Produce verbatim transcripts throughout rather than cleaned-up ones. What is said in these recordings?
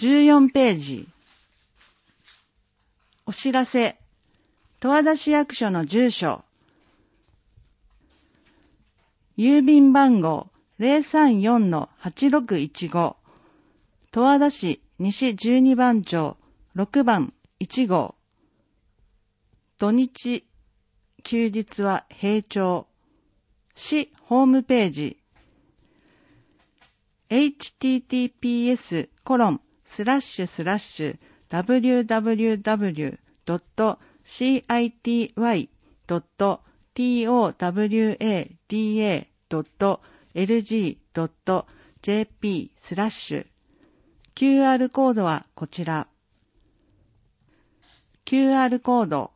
じゅうよんページ。お知らせ。十和田市役所の住所。郵便番号 ゼロさんよんのはちろくいちご。十和田市西じゅうにばん町ろくばんいち号。土日、休日は平町。市ホームページ。エイチティーティーピーエスコロンスラッシュスラッシュダブリューダブリューダブリュードットシーアイティーワイドットトワダドットエルジードットジェーピースラッシュ。キューアール コードはこちら。キューアール コード。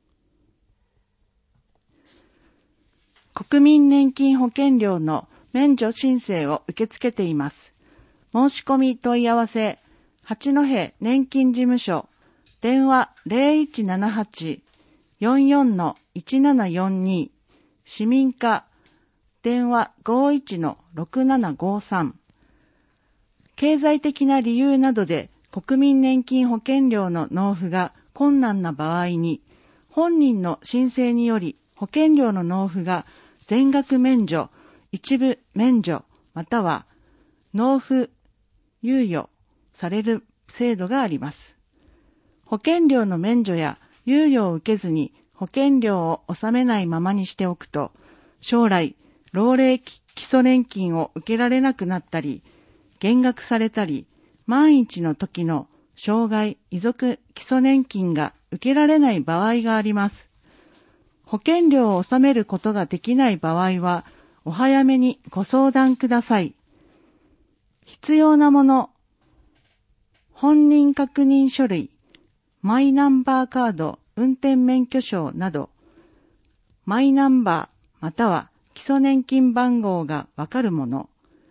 国民年金保険料の免除申請を受け付けています。申し込み問い合わせ、八戸年金事務所、電話 ゼロいちななはち よんよんのいちななよんに、市民課、電話 ごいちのろくななごさん。経済的な理由などで国民年金保険料の納付が困難な場合に、本人の申請により保険料の納付が全額免除、一部免除、または納付猶予される制度があります。保険料の免除や猶予を受けずに保険料を納めないままにしておくと、将来、老齢基礎年金を受けられなくなったり、減額されたり、万一の時の障害遺族基礎年金が受けられない場合があります。保険料を納めることができない場合は、お早めにご相談ください。必要なもの、本人確認書類、マイナンバーカード、運転免許証など、マイナンバーまたは基礎年金番号がわかるもの、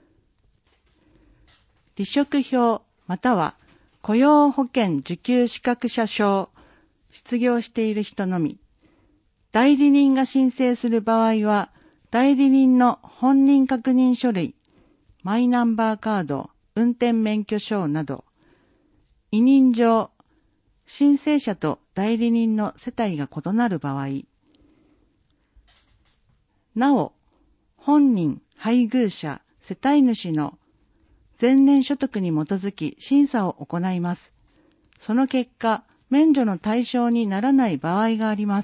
離職票または雇用保険受給資格者証、失業している人のみ、代理人が申請する場合は、代理人の本人確認書類、マイナンバーカード、運転免許証など、委任状、申請者と代理人の世帯が異なる場合、なお、本人、配偶者、世帯主の前年所得に基づき審査を行います。その結果、免除の対象にならない場合があります。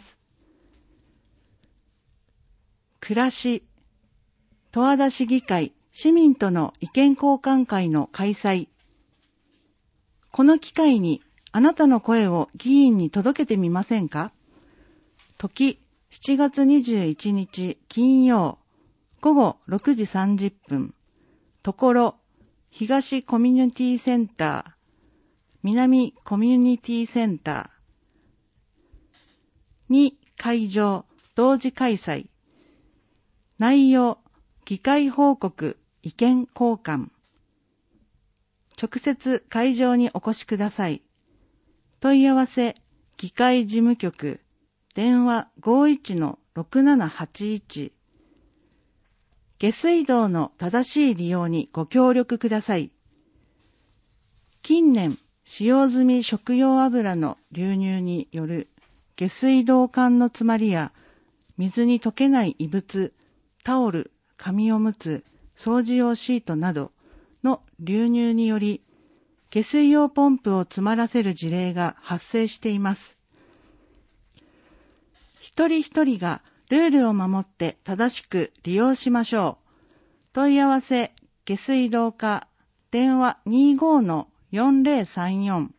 暮らし、十和田市議会、市民との意見交換会の開催。この機会にあなたの声を議員に届けてみませんか？時、しちがつにじゅういちにち金曜、ごごろくじさんじゅっぷん。ところ、東コミュニティセンター、南コミュニティセンターに会場、同時開催。内容、議会報告、意見交換。直接会場にお越しください。問い合わせ、議会事務局、電話 ごいちのろくななはちいち。下水道の正しい利用にご協力ください。近年、使用済み食用油の流入による下水道管の詰まりや水に溶けない異物、タオル、紙おむつ、掃除用シートなどの流入により、下水用ポンプを詰まらせる事例が発生しています。一人一人がルールを守って正しく利用しましょう。問い合わせ、下水道課、電話 にじゅうごのよんぜろさんよん。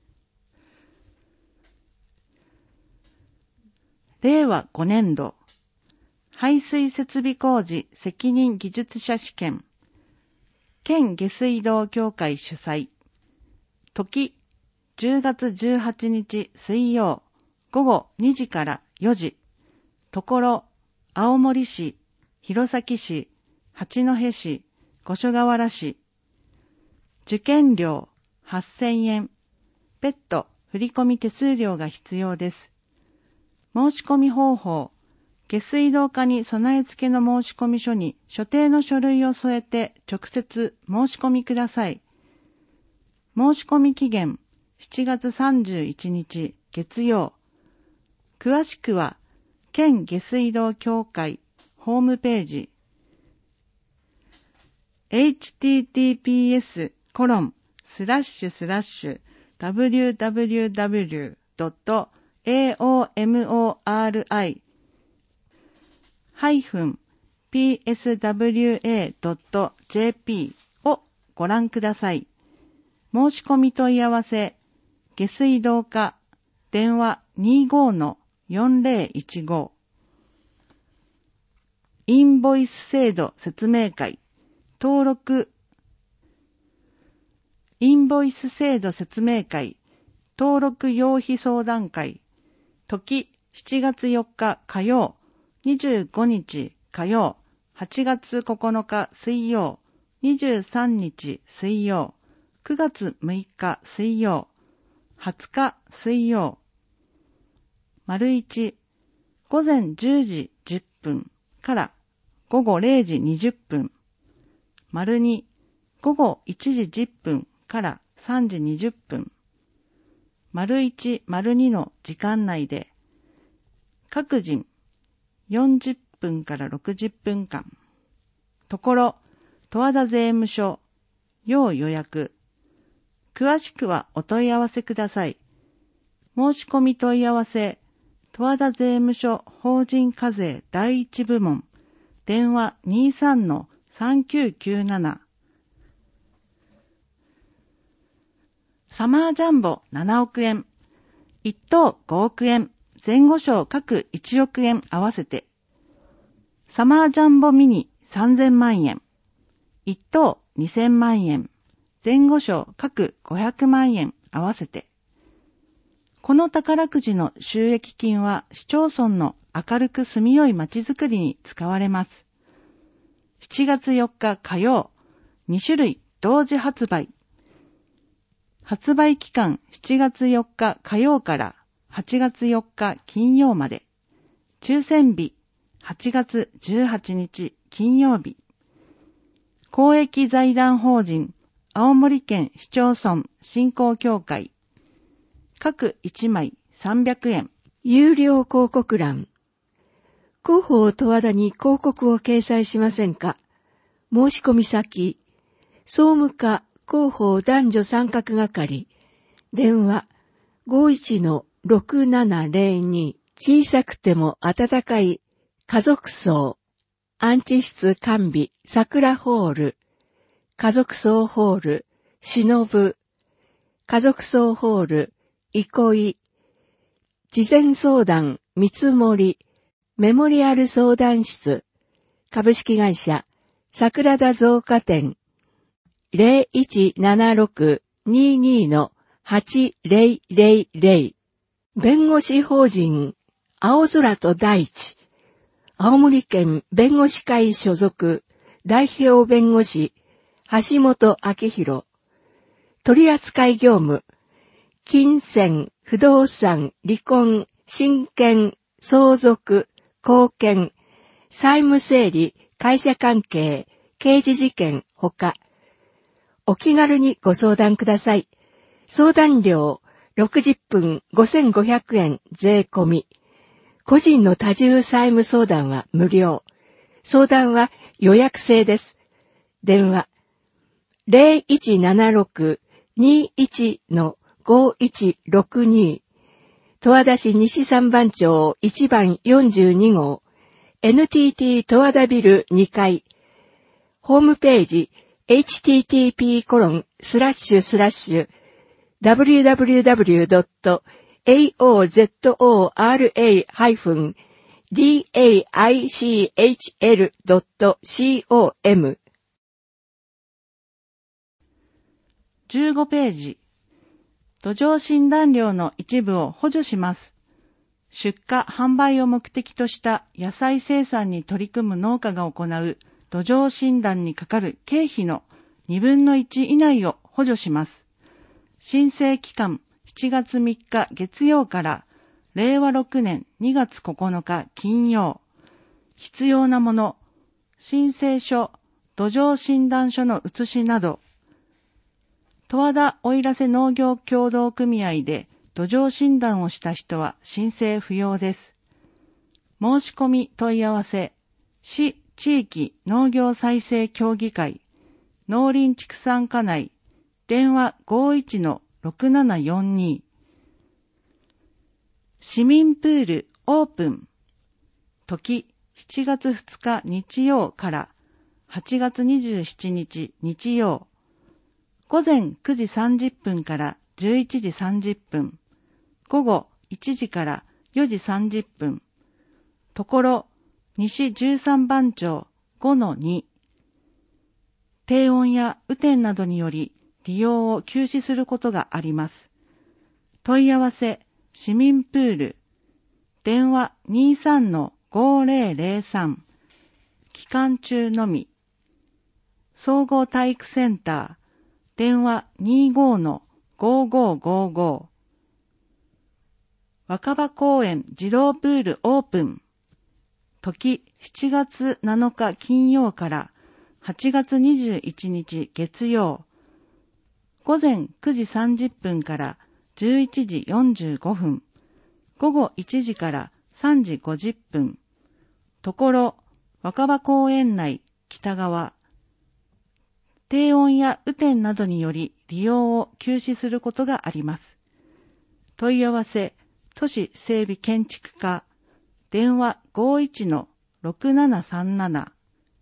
れいわごねんど、排水設備工事責任技術者試験、県下水道協会主催。時、じゅうがつじゅうはちにち水曜、ごごにじからよじ。ところ、青森市、弘前市、八戸市、五所川原市。受験料はっせんえん。別途振込手数料が必要です。申し込み方法。下水道課に備え付けの申込書に所定の書類を添えて直接申し込みください。 申し込み期限しちがつさんじゅういちにち月曜。詳しくは県下水道協会ホームページ エイチティーティーピーエスコロンスラッシュスラッシュダブリューダブリューダブリュードットエーオーエムオーアールアイハイフンピーエスダブリューエードットジェーピー をご覧ください。申し込み問い合わせ、下水道課、電話 にじゅうごのよんぜろいちご。インボイス制度説明会、登録、インボイス制度説明会、登録用費相談会、時しちがつよっか火曜、にじゅうごにち火曜、はちがつここのか水曜、にじゅうさんにち水曜、くがつむいか水曜、はつか水曜。丸いち、午前じゅうじじゅっぷんから午後れいじにじゅっぷん。丸に、午後いちじじゅっぷんからさんじにじゅっぷん。丸いち、丸にの時間内で、各人よんじゅっぷんからろくじゅっぷんかん。ところ、十和田税務署、要予約。詳しくはお問い合わせください。申し込み問い合わせ、十和田税務署法人課税第一部門、電話 にじゅうさんのさんきゅうきゅうなな。サマージャンボななおくえん、いっとうごおくえん、前後賞各いちおくえん合わせて、サマージャンボミニさんぜんまんえん、いっとうにせんまんえん、前後賞各ごひゃくまんえん合わせて。この宝くじの収益金は市町村の明るく住みよい街づくりに使われます。しちがつよっか火曜、にしゅるい同時発売。発売期間しちがつよっか火曜からはちがつよっか金曜まで。抽選日はちがつじゅうはちにち金曜日。公益財団法人青森県市町村振興協会。各いちまいさんびゃくえん。 有料広告欄。広報十和田に広告を掲載しませんか？申し込み先、総務課広報男女参画係。電話 ごいちのろくななぜろに。小さくても温かい家族葬。安置室完備桜ホール。家族葬ホールしのぶ。家族葬ホール憩い。事前相談見積もり。メモリアル相談室。株式会社桜田造花店。ゼロいちななろくににのはちぜろぜろぜろ。弁護士法人青空と大地。青森県弁護士会所属代表弁護士橋本明宏。取扱業務金銭、不動産、離婚、親権、相続、後見、債務整理、会社関係、刑事事件ほか。お気軽にご相談ください。相談料ろくじゅっぷんごせんごひゃくえん税込み。個人の多重債務相談は無料。相談は予約制です。電話ゼロいちななろくにいちのごいちろくに。十和田市西三番町いちばんよんじゅうにごう エヌティーティー 十和田ビルにかい。ホームページ エイチティーティーピーコロンスラッシュスラッシュダブリューダブリューダブリュードットエーオーゼットオーアールエーハイフンディーエーアイシーエイチエルドットコム。 じゅうごページ。土壌診断料の一部を補助します。出荷・販売を目的とした野菜生産に取り組む農家が行う土壌診断にかかる経費のにぶんのいち以内を補助します。申請期間しちがつみっか月曜かられいわろくねんにがつここのか金曜。必要なもの、申請書、土壌診断書の写しなど。 十和田奥入瀬農業協同組合で土壌診断をした人は申請不要です。申し込み問い合わせ、市地域農業再生協議会、農林畜産課内、電話 ごーいちのろくななよんに。市民プールオープン。時しちがつふつか日曜からはちがつにじゅうしちにち日曜。午前くじさんじゅっぷんからじゅういちじさんじゅっぷん。午後いちじからよじさんじゅっぷん。ところ、西じゅうさんばん町 ごのに。低温や雨天などにより利用を休止することがあります。問い合わせ、市民プール。電話 にじゅうさんのごーぜろぜろさん。期間中のみ。総合体育センター。電話 にじゅうごのごーごーごーごー。若葉公園児童プールオープン。時しちがつなのか金曜からはちがつにじゅういちにち月曜。午前くじさんじゅっぷんからじゅういちじよんじゅうごふん。午後いちじからさんじごじゅっぷん。ところ、若葉公園内北側。低温や雨天などにより利用を休止することがあります。問い合わせ、都市整備建築課。電話 ごーいちのろくななさんなな。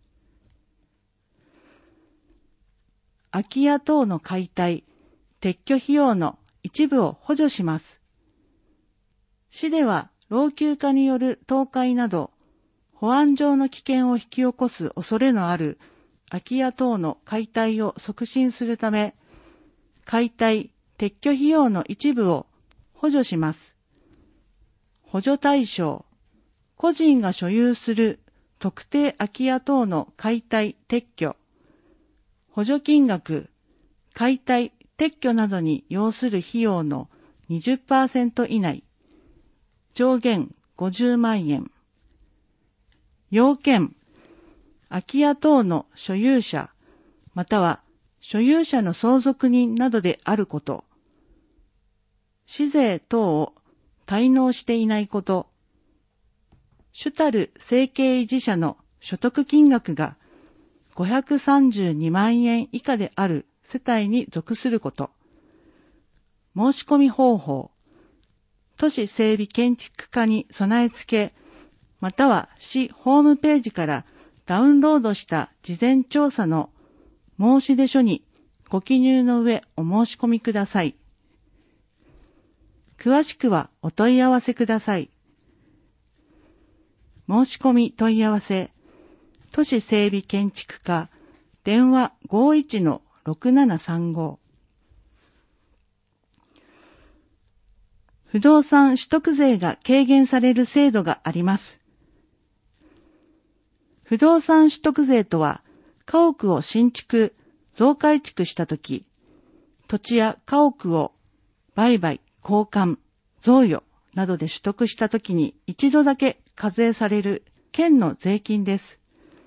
空き家等の解体、撤去費用の一部を補助します。市では老朽化による倒壊など、保安上の危険を引き起こす恐れのある空き家等の解体を促進するため、解体・撤去費用の一部を補助します。補助対象、個人が所有する特定空き家等の解体・撤去、補助金額、解体・撤去などに要する費用の にじゅっパーセント 以内、上限ごじゅうまんえん。要件、空き家等の所有者、または所有者の相続人などであること、市税等を滞納していないこと、主たる生計維持者の所得金額がごひゃくさんじゅうにまんえん以下である世帯に属すること、申し込み方法、都市整備建築課に備え付け、または市ホームページからダウンロードした事前調査の申出書にご記入の上お申し込みください。詳しくはお問い合わせください。申し込み問い合わせ、都市整備建築課、電話 ごーいちのろくななさんご。不動産取得税が軽減される制度があります。不動産取得税とは、家屋を新築、増改築したとき、土地や家屋を売買、交換、贈与などで取得したときに一度だけ課税される県の税金です。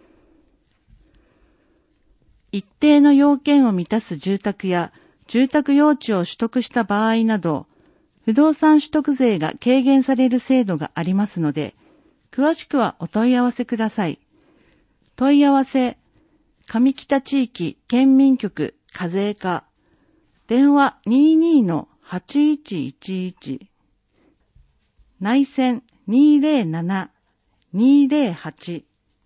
一定の要件を満たす住宅や住宅用地を取得した場合など、不動産取得税が軽減される制度がありますので、詳しくはお問い合わせください。問い合わせ、上北地域県民局課税課、電話 にじゅうにのはちいちいちいち、内線 にーぜろなな にーぜろはち。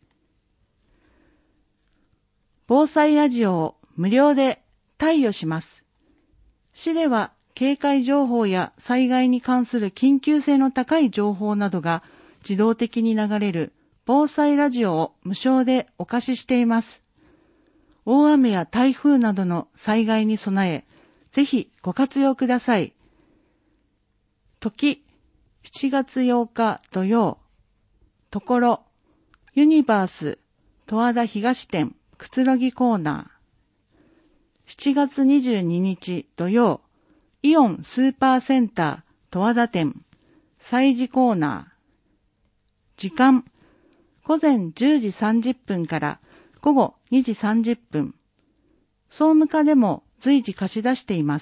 防災ラジオを無料で貸与します。市では警戒情報や災害に関する緊急性の高い情報などが自動的に流れる防災ラジオを無償でお貸ししています。大雨や台風などの災害に備え、ぜひご活用ください。時、しちがつようか土曜。ところ、ユニバース十和田東店くつろぎコーナー。しちがつにじゅうににち土曜、イオンスーパーセンター十和田店催事コーナー。時間、午前じゅうじさんじゅっぷんから午後にじさんじゅっぷん。総務課でも随時貸し出しています。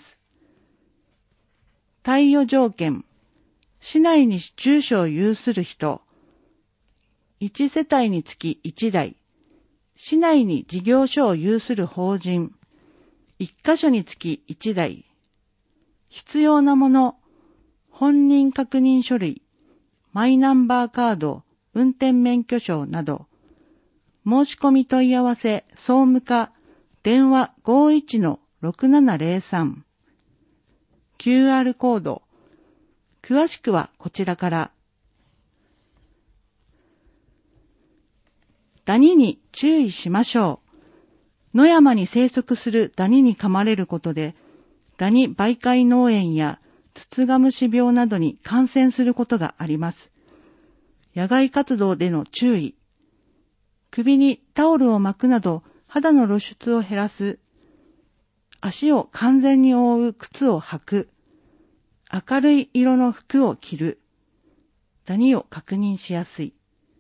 貸与条件。市内に住所を有する人。いち世帯につきいちだい。市内に事業所を有する法人。いっかしょにつきいちだい。必要なもの。本人確認書類。マイナンバーカード、運転免許証など。申し込み問い合わせ、総務課、電話 ごーいちのろくななぜろさん。キューアール コード。詳しくはこちらから。ダニに注意しましょう。野山に生息するダニに噛まれることで、ダニ媒介脳炎やツツガムシ病などに感染することがあります。野外活動での注意。首にタオルを巻くなど肌の露出を減らす。足を完全に覆う靴を履く。明るい色の服を着る。ダニを確認しやすい。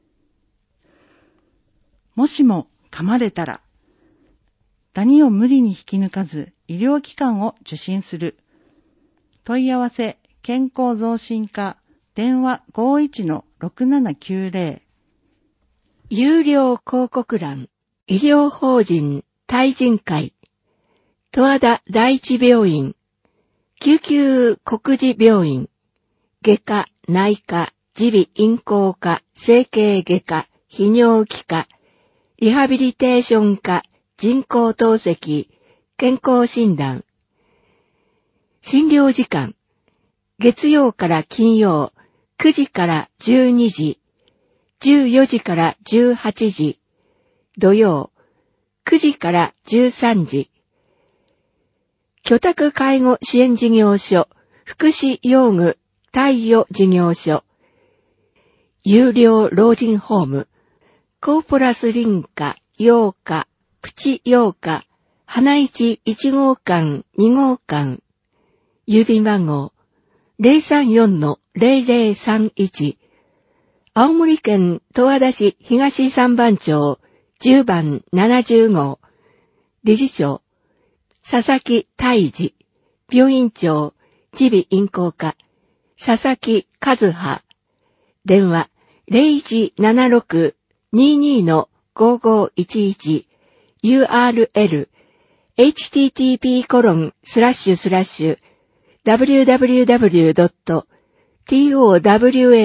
もしも噛まれたら、ダニを無理に引き抜かず医療機関を受診する。問い合わせ、健康増進課、電話 ごーいちのろくななきゅうぜろ。 有料広告欄、医療法人対人会、十和田第一病院、救急告示病院、外科、内科、耳鼻咽喉科、整形外科、泌尿器科、リハビリテーション科、人工透析、健康診断。診療時間、月曜から金曜、くじからじゅうにじ、じゅうよじからじゅうはちじ、土曜、くじからじゅうさんじ。居宅介護支援事業所、福祉用具貸与事業所、有料老人ホーム、コーポラス林家、洋家、プチ洋家、花市いち号館、に号館、郵便番号 ゼロさんよんのゼロゼロさんいち、青森県十和田市東三番町じゅうばんななじゅう号、理事長、佐々木泰治、病院長、耳鼻咽喉科、佐々木和葉、電話 ゼロいちななろくににのごごいちいち、ユーアールエル、エイチティーティーピーコロンスラッシュスラッシュ、ダブリューダブリューダブリュードットトワダ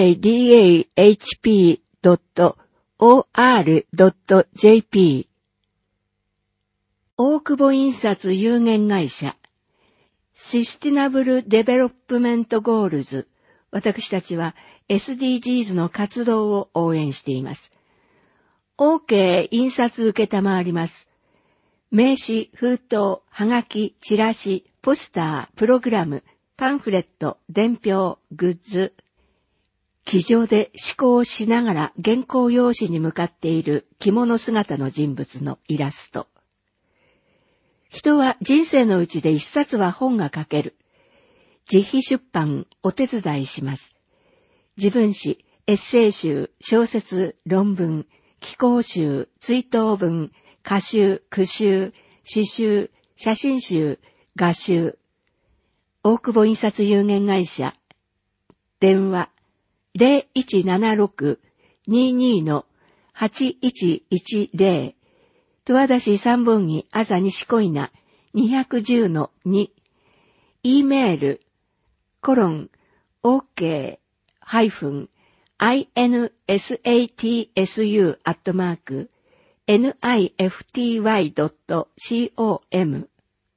チドットオーアールドットジェーピー 大久保印刷有限会社システィナブルデベロップメントゴールズ。私たちは エスディージーズ の活動を応援しています。OK 印刷受けたまわります。名刺、封筒、はがき、チラシ、ポスター、プログラム、パンフレット、伝票、グッズ。机上で思考をしながら原稿用紙に向かっている着物姿の人物のイラスト。人は人生のうちで一冊は本が書ける。自費出版お手伝いします。自分詩、エッセイ集、小説、論文、寄稿集、追悼文、歌集、句集、詩集、写真集、画集。大久保印刷有限会社。電話ゼロいちななろくににのはちいちいちゼロ。十和田市三本木あざ西小稲にいちゼロのに。E メール、コロン、OK、ハイフン、insatsu アットマーク、nifty.com。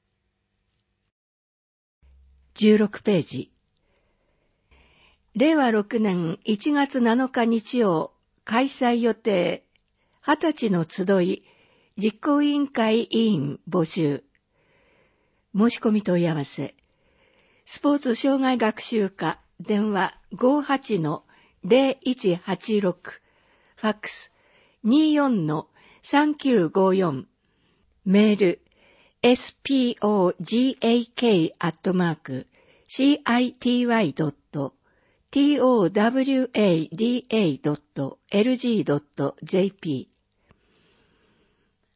じゅうろくページ。れいわろくねんいちがつなのか日曜、開催予定、はたちの集い、実行委員会委員募集。申し込み問い合わせ。スポーツ障害学習課、電話 ごーはちのゼロいちはちろく、ファックス にじゅうよんのさんきゅうごよん、メール エスピーオージェーケー アットマーク シーアイティーワイ ドット トワダドットエルジー ドット ジェーピー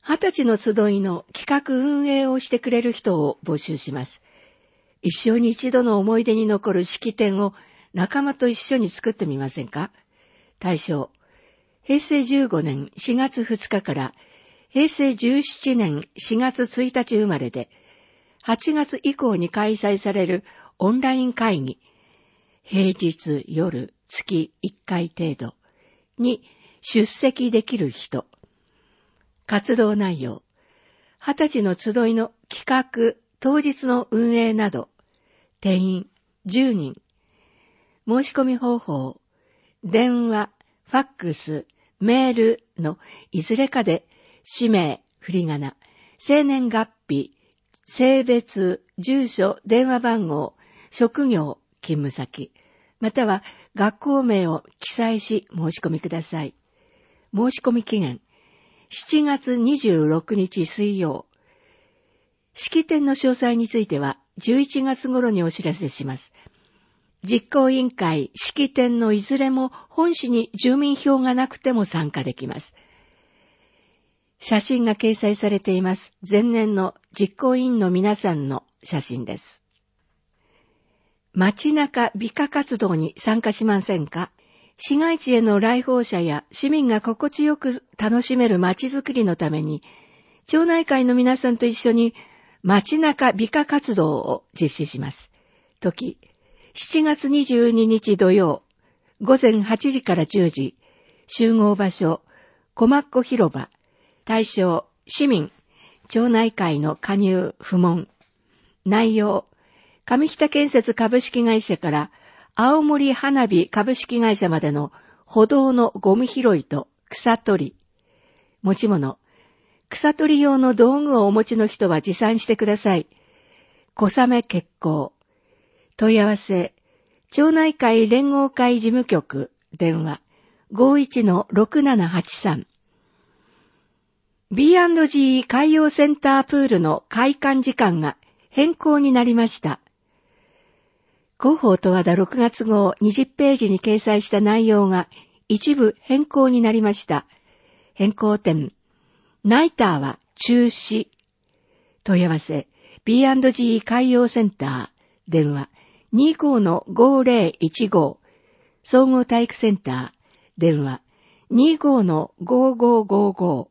二十歳の集いの企画運営をしてくれる人を募集します。一生に一度の思い出に残る式典を仲間と一緒に作ってみませんか？対象、へいせいじゅうごねんしがつふつかからへいせいじゅうななねんしがつついたち生まれで、はちがつ以降に開催されるオンライン会議、平日夜月いっかい程度に出席できる人。活動内容、二十歳の集いの企画、当日の運営など、定員じゅうにん。申し込み方法、電話、ファックス、メールのいずれかで、氏名、振り仮名、生年月日、性別、住所、電話番号、職業、勤務先、または学校名を記載し申し込みください。申し込み期限、しちがつにじゅうろくにち水曜。式典の詳細についてはじゅういちがつ頃にお知らせします。実行委員会、式典のいずれも本市に住民票がなくても参加できます。写真が掲載されています。前年の実行委員の皆さんの写真です。街中美化活動に参加しませんか？市街地への来訪者や市民が心地よく楽しめる街づくりのために、町内会の皆さんと一緒に街中美化活動を実施します。時、しちがつにじゅうににち土曜、ごぜんはちじからじゅうじ、集合場所、小牧子広場、対象、市民、町内会の加入、不問。内容、上北建設株式会社から青森花火株式会社までの歩道のゴミ拾いと草取り。持ち物、草取り用の道具をお持ちの人は持参してください。小雨決行。問い合わせ、町内会連合会事務局、電話 ごいちのろくななはちさん。ビーアンドジー 海洋センタープールの開館時間が変更になりました。広報十和田ろくがつ号にじゅっページに掲載した内容が一部変更になりました。変更点、ナイターは中止。問い合わせ、ビーアンドジー 海洋センター、電話 にじゅうごのごぜろいちご、総合体育センター、電話 にじゅうごのごごごご。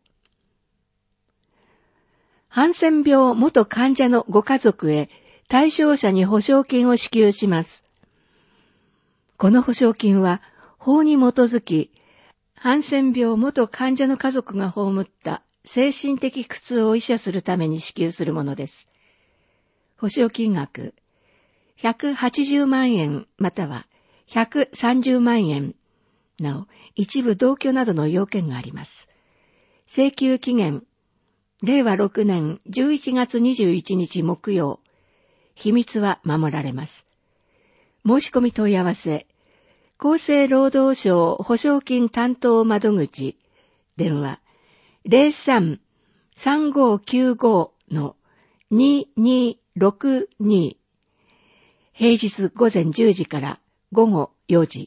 ハンセン病元患者のご家族へ対象者に保証金を支給します。この保証金は法に基づき、ハンセン病元患者の家族が被った精神的苦痛を医者するために支給するものです。保証金額、ひゃくはちじゅうまんえんまたはひゃくさんじゅうまんえん。なお、一部同居などの要件があります。請求期限、れいわろくねんじゅういちがつにじゅういちにち木曜。秘密は守られます。申し込み問い合わせ、厚生労働省保証金担当窓口、電話 ゼロさん さんごきゅうご のににろくに。平日ごぜんじゅうじからごごよじ。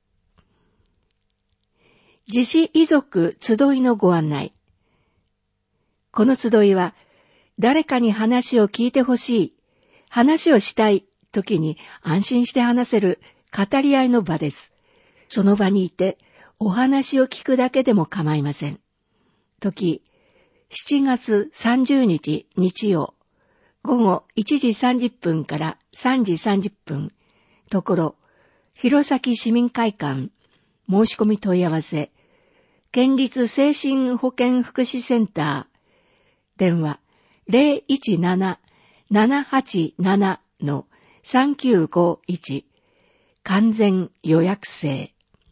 自死遺族集いのご案内。この集いは、誰かに話を聞いてほしい、話をしたい時に安心して話せる語り合いの場です。その場にいてお話を聞くだけでも構いません。時、しちがつさんじゅうにち日曜、ごごいちじさんじゅっぷんからさんじさんじゅっぷん、ところ、弘前市民会館、申し込み問い合わせ、県立精神保健福祉センター、電話 ゼロいちなな ななはちなな のさんきゅうごいち、完全予約制。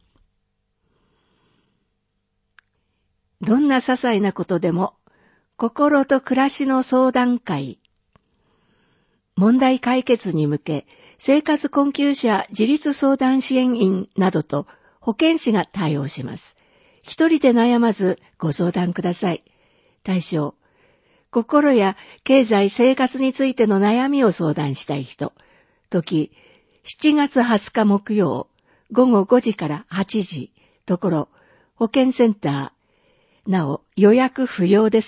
どんな些細なことでも、心と暮らしの相談会。問題解決に向け、生活困窮者自立相談支援員などと保健師が対応します。一人で悩まずご相談ください。対象、心や経済生活についての悩みを相談したい人。時、しちがつはつか木曜、ごごごじからはちじ、ところ、保健センター。なお、予約不要です。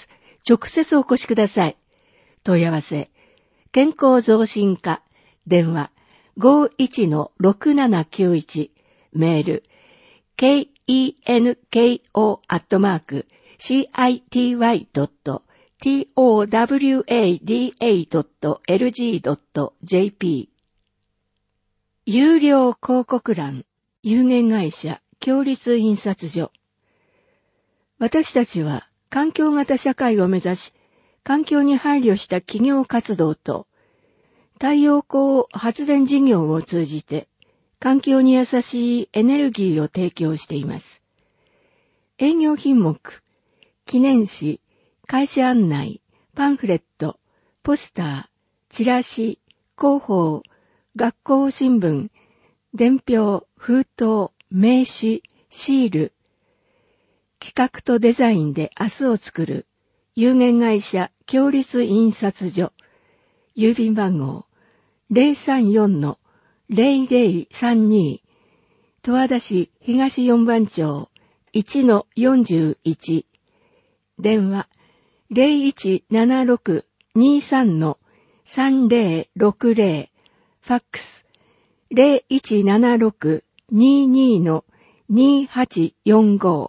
直接お越しください。問い合わせ、健康増進課、電話 ごーいちのろくななきゅういち、メール、ケンコ アットマーク、シーアイティーワイ ドット トワダドット エルジー ドット ジェーピー。有料広告欄、有限会社、共立印刷所。私たちは環境型社会を目指し、環境に配慮した企業活動と、太陽光発電事業を通じて、環境に優しいエネルギーを提供しています。営業品目、記念誌、会社案内、パンフレット、ポスター、チラシ、広報、学校新聞、伝票、封筒、名刺、シール、企画とデザインで明日を作る有限会社共立印刷所、郵便番号 ゼロさんよんのゼロゼロさんに、十和田市東四番町 いちのよんじゅういち、電話 ゼロいちななろくにさんのさんぜろろくぜろ、ファックスゼロいちななろくににのにはちよんご。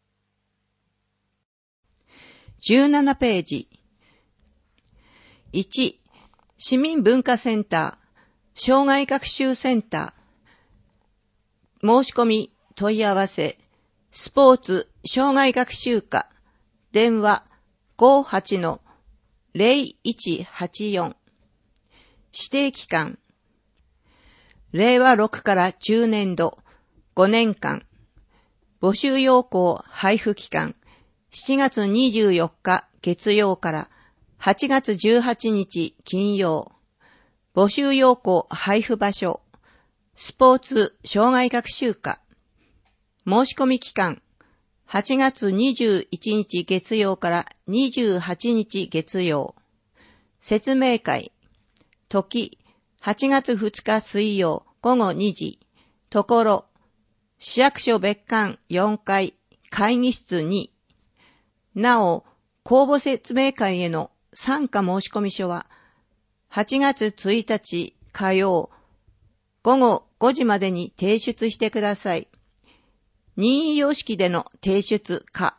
じゅうななページ。いち、市民文化センター、障害学習センター、申し込み、問い合わせ、スポーツ、障害学習課、電話 ごーはちのゼロいちはちよん、指定期間、れいわろくからじゅうねんど、ごねんかん、募集要項配布期間、しちがつにじゅうよっか月曜からはちがつじゅうはちにち金曜。募集要項配布場所、スポーツ障害学習課。申し込み期間、はちがつにじゅういちにち月曜からにじゅうはちにち月曜。説明会、時、はちがつふつか水曜ごごにじ。ところ、市役所別館よんかい会議室に。なお、公募説明会への参加申込書は、はちがつついたち火曜、ごごごじまでに提出してください。任意様式での提出か。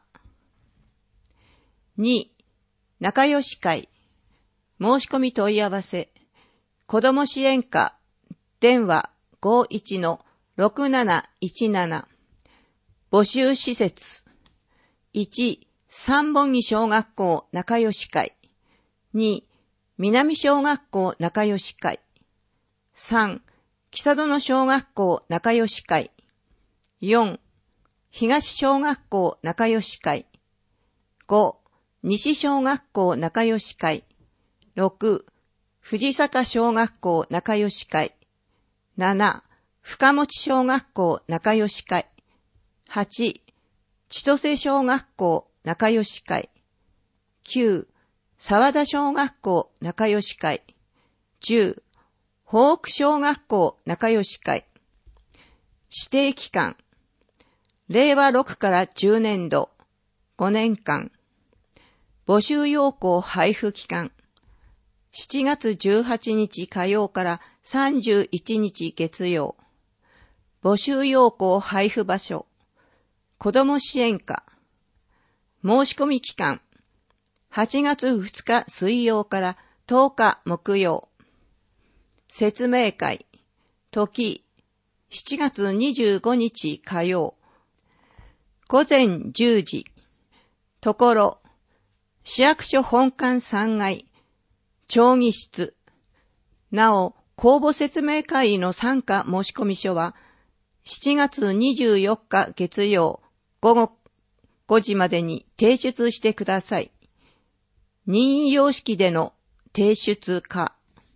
に、仲良し会、申し込み問い合わせ、子ども支援課、電話 ごーいちのろくなないちなな。募集施設、いち、三本木小学校仲良し会。に、南小学校仲良し会。さん、北園小学校仲良し会。よん、東小学校仲良し会。ご、西小学校仲良し会。ろく、藤坂小学校仲良し会。なな、深持小学校仲良し会。はち、千歳小学校仲良し会。きゅう、沢田小学校仲良し会。じゅう、北北小学校仲良し会。指定期間、れいわろくからじゅうねんど、ごねんかん。募集要項配布期間、しちがつじゅうはちにち火曜からさんじゅういちにち月曜。募集要項配布場所、子ども支援課。申し込み期間、はちがつふつか水曜からとおか木曜。説明会、時、しちがつにじゅうごにち火曜。ごぜんじゅうじ。ところ、市役所本館さんがい、町議室。なお、公募説明会の参加申込書は、しちがつにじゅうよっか月曜ごごごじまでに提出してください。任意様式での提出か。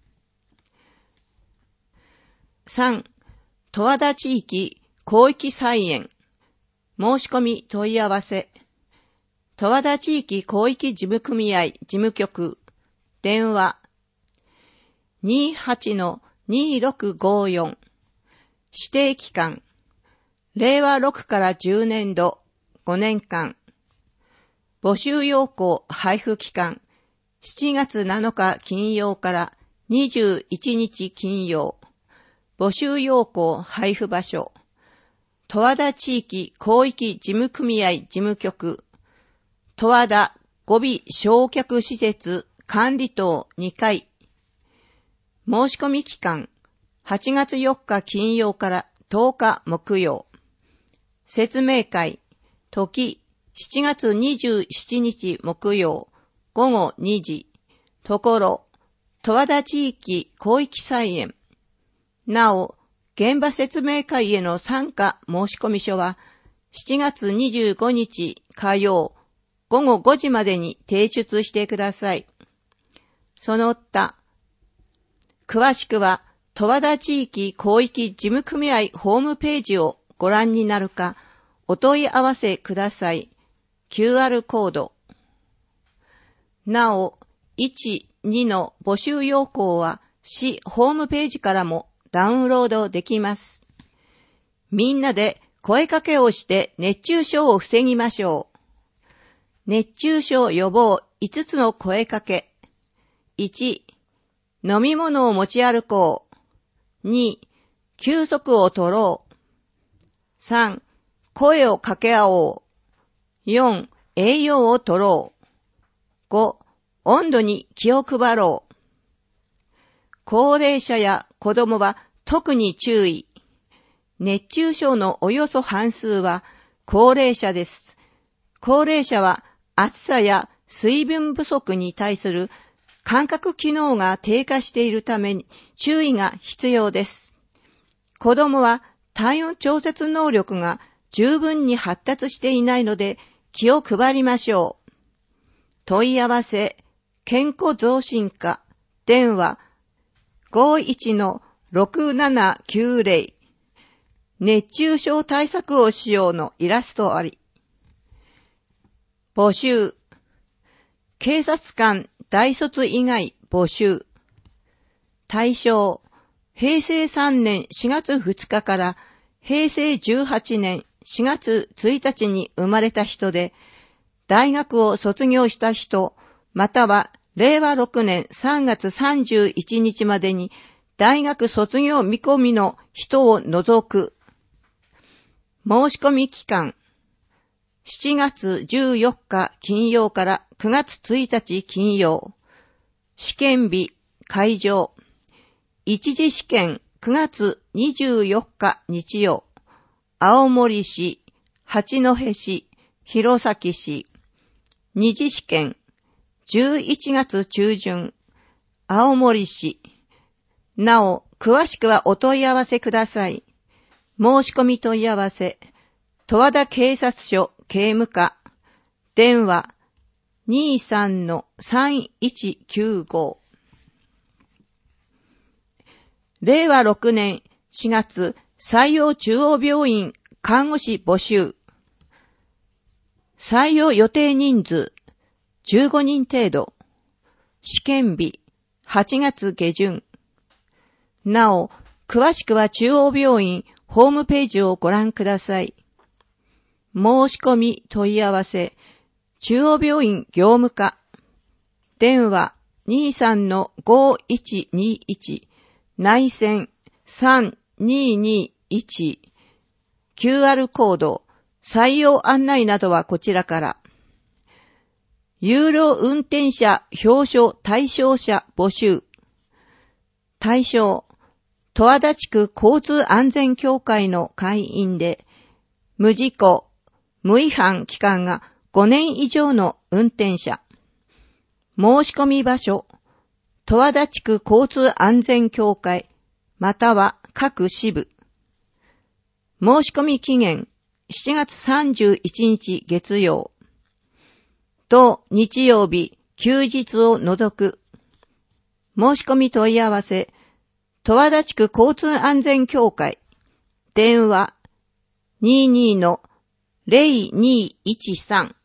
さん、十和田地域広域菜園。申し込み問い合わせ。十和田地域広域事務組合事務局。電話 にはちのにろくごよん。指定期間、れいわろくからじゅうねんど、ごねんかん。 募集要項配布期間、しちがつなのか金曜からにじゅういちにち金曜。募集要項配布場所、十和田地域広域事務組合事務局、十和田語尾焼却施設管理棟にかい。申し込み期間、はちがつよっか金曜からとおか木曜。説明会、時、しちがつにじゅうしちにち木曜、ごごにじ。ところ、十和田地域広域菜園。なお、現場説明会への参加申込書は、しちがつにじゅうごにち火曜、ごごごじまでに提出してください。その他、詳しくは、十和田地域広域事務組合ホームページをご覧になるか、お問い合わせください。キューアール コード。なお、いち、にの募集要項は、市ホームページからもダウンロードできます。みんなで声かけをして熱中症を防ぎましょう。熱中症予防いつつの声かけ。いち、飲み物を持ち歩こう。に、休息を取ろう。さん、声を掛け合おう。よん、栄養を取ろう。ご、温度に気を配ろう。高齢者や子供は特に注意。熱中症のおよそ半数は高齢者です。高齢者は暑さや水分不足に対する感覚機能が低下しているために注意が必要です。子供は体温調節能力が十分に発達していないので気を配りましょう。問い合わせ、健康増進課、電話、ごいちのろくななきゅうぜろ、熱中症対策をしようのイラストあり。募集、警察官大卒以外募集。対象、へいせいさんねんしがつふつかからへいせいじゅうはちねんしがつついたちに生まれた人で、大学を卒業した人、またはれいわろくねんさんがつさんじゅういちにちまでに大学卒業見込みの人を除く。申し込み期間、しちがつじゅうよっか金曜からくがつついたち金曜。試験日、会場。一次試験くがつにじゅうよっか日曜。青森市、八戸市、弘前市。二次試験、じゅういちがつちゅうじゅん。青森市。なお、詳しくはお問い合わせください。申し込み問い合わせ、十和田警察署警務課、電話 にさんのさんいちきゅうご。れいわろくねんしがつ採用中央病院看護師募集。採用予定人数じゅうごにん程度。試験日はちがつげじゅん。なお、詳しくは中央病院ホームページをご覧ください。申し込み問い合わせ、中央病院業務課、電話 にさんのごいちにいち、内線さんににいち、キューアール コード、採用案内などはこちらから。有料運転者表彰対象者募集。対象、十和田地区交通安全協会の会員で、無事故、無違反期間がごねん以上の運転者。申し込み場所、十和田地区交通安全協会、または各支部。申し込み期限、しちがつさんじゅういちにち月曜。と日曜日、休日を除く。申し込み問い合わせ、十和田地区交通安全協会、電話 にじゅうにのぜろにいちさん。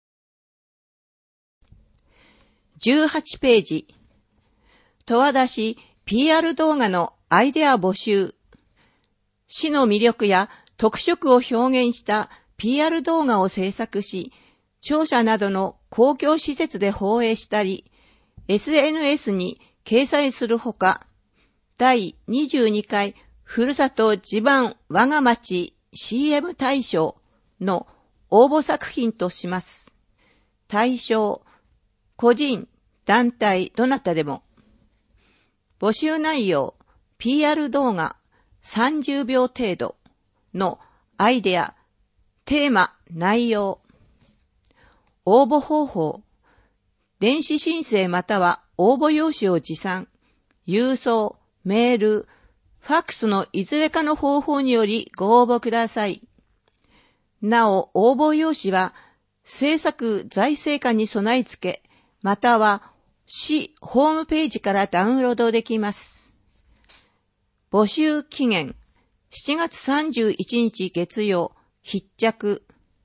じゅうはちページ、十和田市 ピーアール 動画のアイデア募集。市の魅力や特色を表現した ピーアール 動画を制作し、 庁舎などの公共施設で放映したり、エスエヌエス に掲載するほか、だいにじゅうにかいふるさと地盤我が町 シーエム 大賞の応募作品とします。対象、個人、団体、どなたでも。募集内容、ピーアール 動画さんじゅうびょう程度のアイデア、テーマ、内容。応募方法、電子申請または応募用紙を持参、郵送、メール、ファックスのいずれかの方法によりご応募ください。なお、応募用紙は、制作財政課に備え付け、または市ホームページからダウンロードできます。募集期限、しちがつさんじゅういちにち月曜、必着。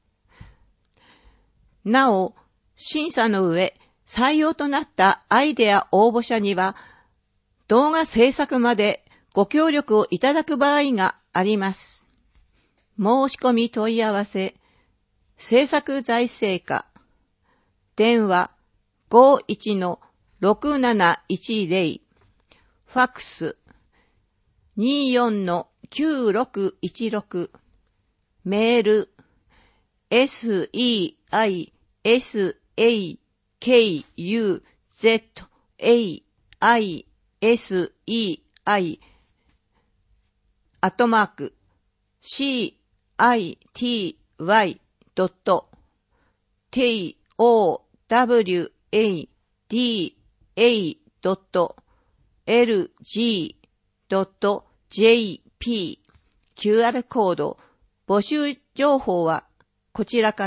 なお、審査の上、採用となったアイデア応募者には、動画制作までご協力をいただく場合があります。申し込み問い合わせ、制作財政課、電話 ごーいちのろくなないちぜろ、ファックス にーよんのきゅうろくいちろく、メール セサクザイアットマーク シーアイティーワイドットティーオーダブリューエーディーエードットエルジードットジェーピー キューアール コード、募集情報はこちらから。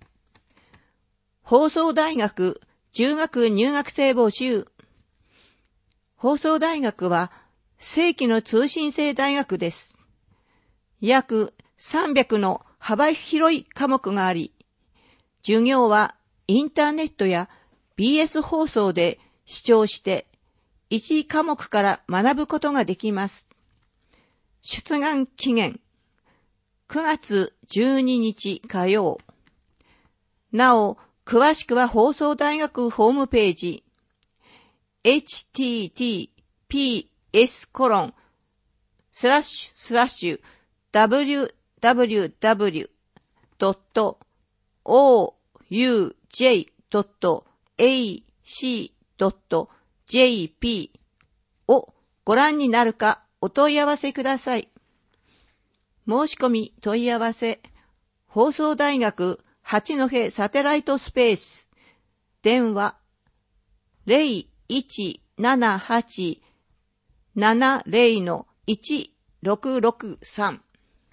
放送大学じゅう学入学生募集。放送大学は正規の通信制大学です。約さんびゃくの幅広い科目があり、授業はインターネットや ビーエス 放送で視聴していち科目から学ぶことができます。出願期限くがつじゅうににち火曜。なお、詳しくは放送大学ホームページ エイチティーティーピーエスコロンスラッシュスラッシュダブリューダブリューダブリュードットオーユージェードットエーシードットジェーピー をご覧になるかお問い合わせください。申し込み問い合わせ、放送大学八戸サテライトスペース、電話 ゼロいちななはちななゼロのいちろくろくさん。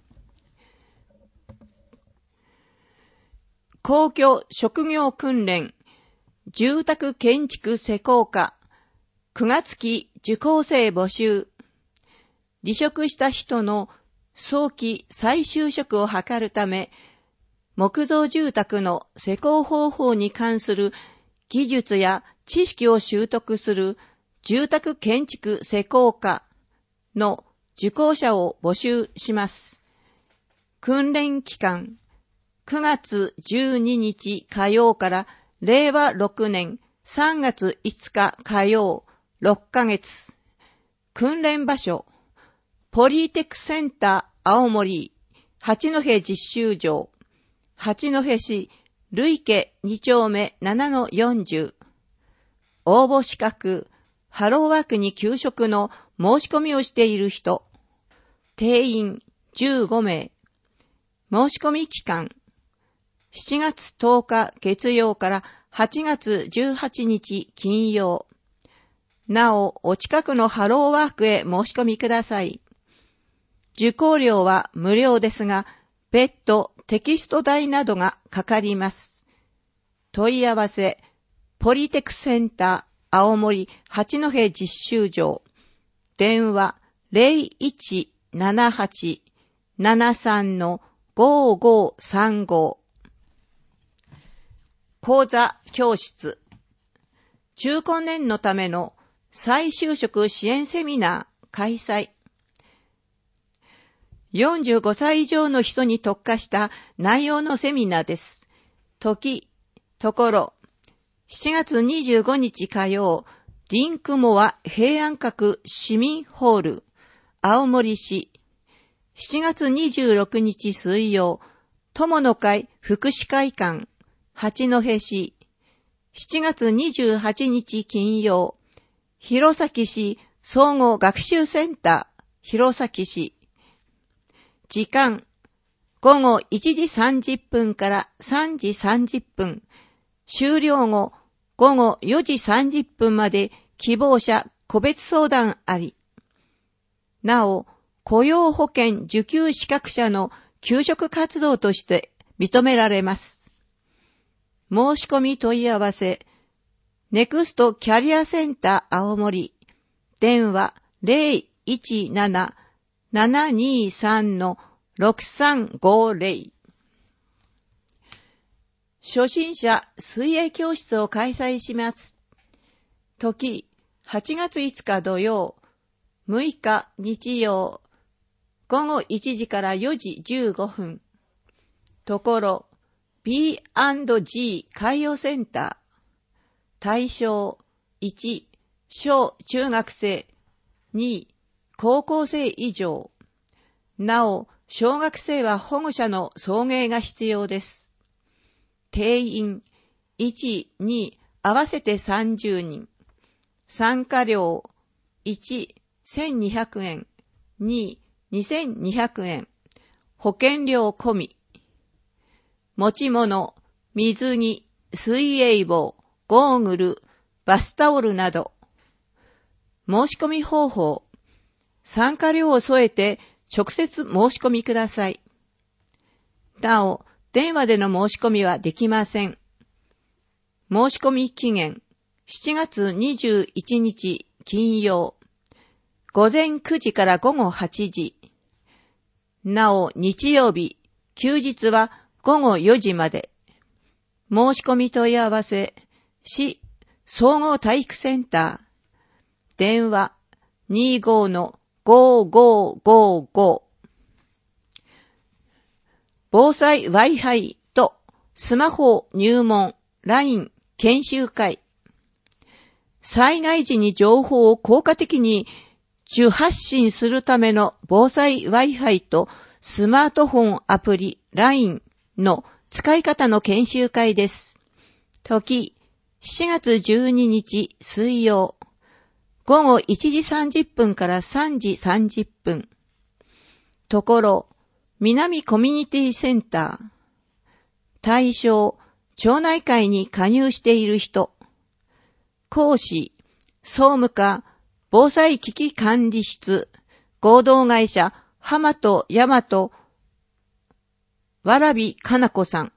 公共職業訓練、住宅建築施工科、くがつ期受講生募集。離職した人の早期再就職を図るため、木造住宅の施工方法に関する技術や知識を習得する住宅建築施工科の受講者を募集します。訓練期間、くがつじゅうににち火曜かられいわろくねんさんがついつか火曜ろっかげつ。訓練場所、ポリテクセンター青森八戸実習場、八戸市累家にちょうめななのよんじゅう。応募資格、ハローワークに給食の申し込みをしている人、定員じゅうごめい。申し込み期間、しちがつとおか月曜からはちがつじゅうはちにち金曜。なお、お近くのハローワークへ申し込みください。受講料は無料ですが、別途テキスト代などがかかります。問い合わせ、ポリテクセンター青森八戸実習場、電話 ゼロいちななはちななさんのごーごーさんご。講座教室、中高年のための再就職支援セミナー開催。よんじゅうごさい以上の人に特化した内容のセミナーです。 時、ところ、しちがつにじゅうごにち火曜、リンクモア平安閣市民ホール、青森市。しちがつにじゅうろくにち水曜、友の会福祉会館、八戸市。しちがつにじゅうはちにち金曜、弘前市総合学習センター、弘前市。時間、ごごいちじさんじゅっぷんからさんじさんじゅっぷん。終了後、ごごよじさんじゅっぷんまで希望者個別相談あり。なお、雇用保険受給資格者の求職活動として認められます。申し込み問い合わせ、ネクストキャリアセンター青森、電話 ゼロいちなな ななにさん ろくさんごゼロ。初心者水泳教室を開催します。時、はちがついつか土曜、むいか日曜、ごごいちじからよじじゅうごふん。ところ、ビーアンドジー 海洋センター。対象、いち、小中学生、に、高校生以上。なお、小学生は保護者の送迎が必要です。定員、いち、に、合わせてさんじゅうにん。参加料、いち、せんにひゃくえん、に、にせんにひゃくえん。保険料込み。持ち物、水着、水泳帽、ゴーグル、バスタオルなど。申し込み方法。参加料を添えて直接申し込みください。なお、電話での申し込みはできません。申し込み期限、しちがつにじゅういちにち金曜、ごぜんくじからごごはちじ。なお、日曜日、休日はごごよじまで。申し込み問い合わせ、市総合体育センター。電話 にじゅうごのごーごーごーご。防災 Wi-Fi とスマホ入門 ライン 研修会。災害時に情報を効果的に受発信するための防災 Wi-Fi とスマートフォンアプリ ライン の使い方の研修会です。時、しちがつじゅうににち水曜、ごごいちじさんじゅっぷんからさんじさんじゅっぷん。ところ、南コミュニティセンター。対象、町内会に加入している人。講師、総務課、防災危機管理室、合同会社、浜と大和、わらびかなこさん。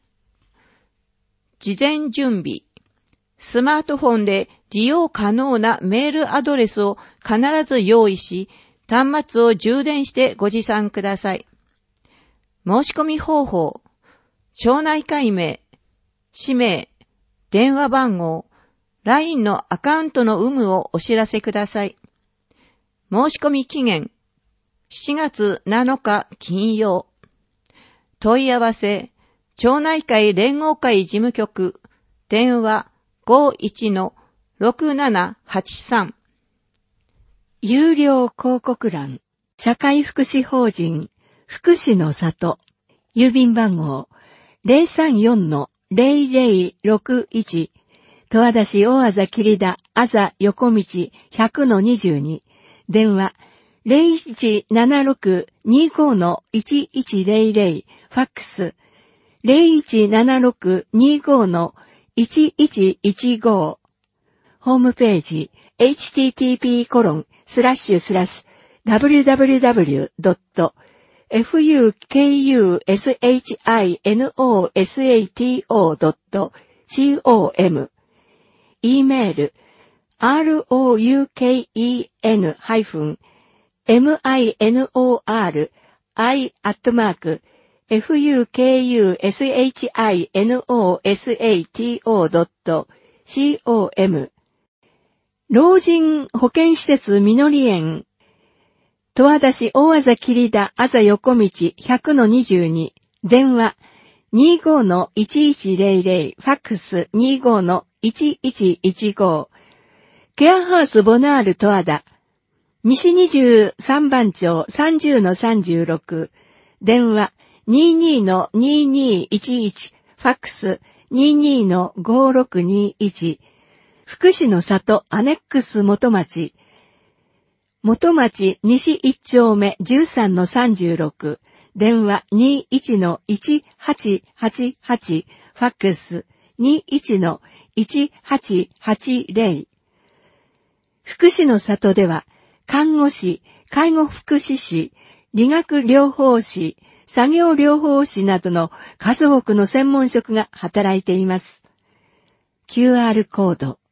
事前準備。スマートフォンで利用可能なメールアドレスを必ず用意し、端末を充電してご持参ください。申し込み方法、町内会名、氏名、電話番号、ライン のアカウントの有無をお知らせください。申し込み期限、しちがつなのか金曜。問い合わせ、町内会連合会事務局、電話ごーいちのろくななはちさん。 有料広告欄、社会福祉法人、福祉の里、郵便番号 ゼロさんよんのゼロゼロろくいち、十和田市大字切田あざ横道 ひゃくのにじゅうに、電話 ゼロいちななろくにごのいちいちゼロゼロ、ファックス ゼロいちななろくにごのいちいちいちご。ホームページ エイチティーティーピーコロンスラッシュスラッシュダブリューダブリューダブリュードットエフユーケーユーエスエイチアイエヌオーエスエーティーオードットコム。 e メール アールオーユーケーイーエヌ ハイフン エムアイエヌオーアールアイ アットマーク エフユーケーユーエスエイチアイエヌオーエスエーティーオードットコム。 老人保健施設みのり園、十和田市大字切田あざ横道 ひゃくのにじゅうに、電話にじゅうごのいちいちぜろぜろ、ファックス にじゅうごのいちいちいちご、ケアハウスボナール十和田、西にじゅうさんばん町 さんじゅうのさんじゅうろく、電話 にじゅうにのにじゅうにいちいち、ファックス にじゅうにのごろくにいち、福祉の里アネックス元町、元町西いち丁目じゅうさんのさんじゅうろく、電話 にじゅういちのいちはちはちはち、ファックス にじゅういちのいちはちはちぜろ。福祉の里では、看護師、介護福祉士、理学療法士、作業療法士などの数多くの専門職が働いています。キューアール コード。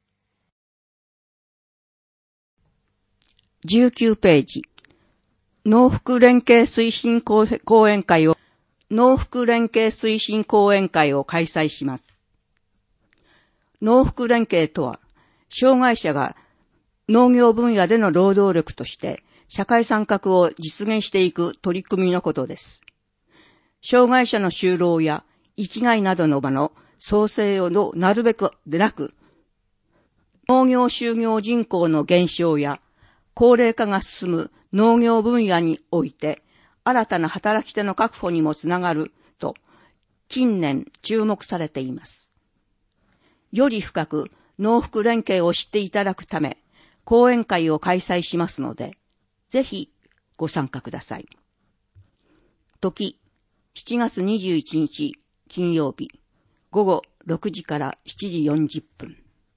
じゅうきゅうページ。農福連携推進講演会を、農福連携推進講演会を開催します。農福連携とは、障害者が農業分野での労働力として社会参画を実現していく取り組みのことです。障害者の就労や生きがいなどの場の創生をのなるべくでなく、農業就業人口の減少や高齢化が進む農業分野において新たな働き手の確保にもつながると近年注目されています。より深く農福連携を知っていただくため、講演会を開催しますので、ぜひご参加ください。時、しちがつにじゅういちにち金曜日、ごごろくじからしちじよんじゅっぷん。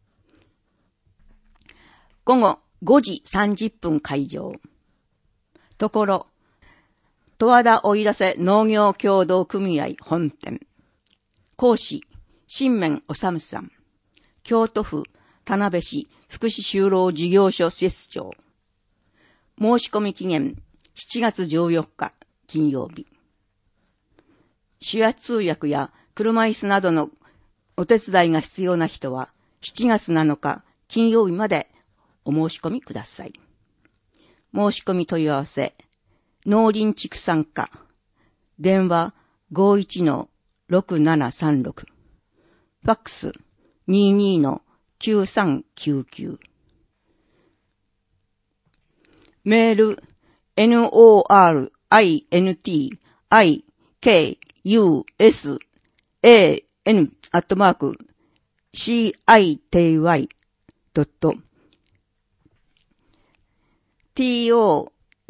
ごごごじさんじゅっぷん開場。ところ、十和田奥入瀬農業協同組合本店。講師、新面治さん。京都府田辺市福祉就労事業所施設長。申し込み期限しちがつじゅうよっか金曜日。手話通訳や車椅子などのお手伝いが必要な人はしちがつなのか金曜日までお申し込みください。申し込み問い合わせ、農林畜産課、電話 ごいちのろくななさんろく、ファックス にじゅうにのきゅうさんきゅうきゅう、メール ノーリンティーアイケーユーエスエーエヌ アットマーク シーアイティーワイ ドット トワ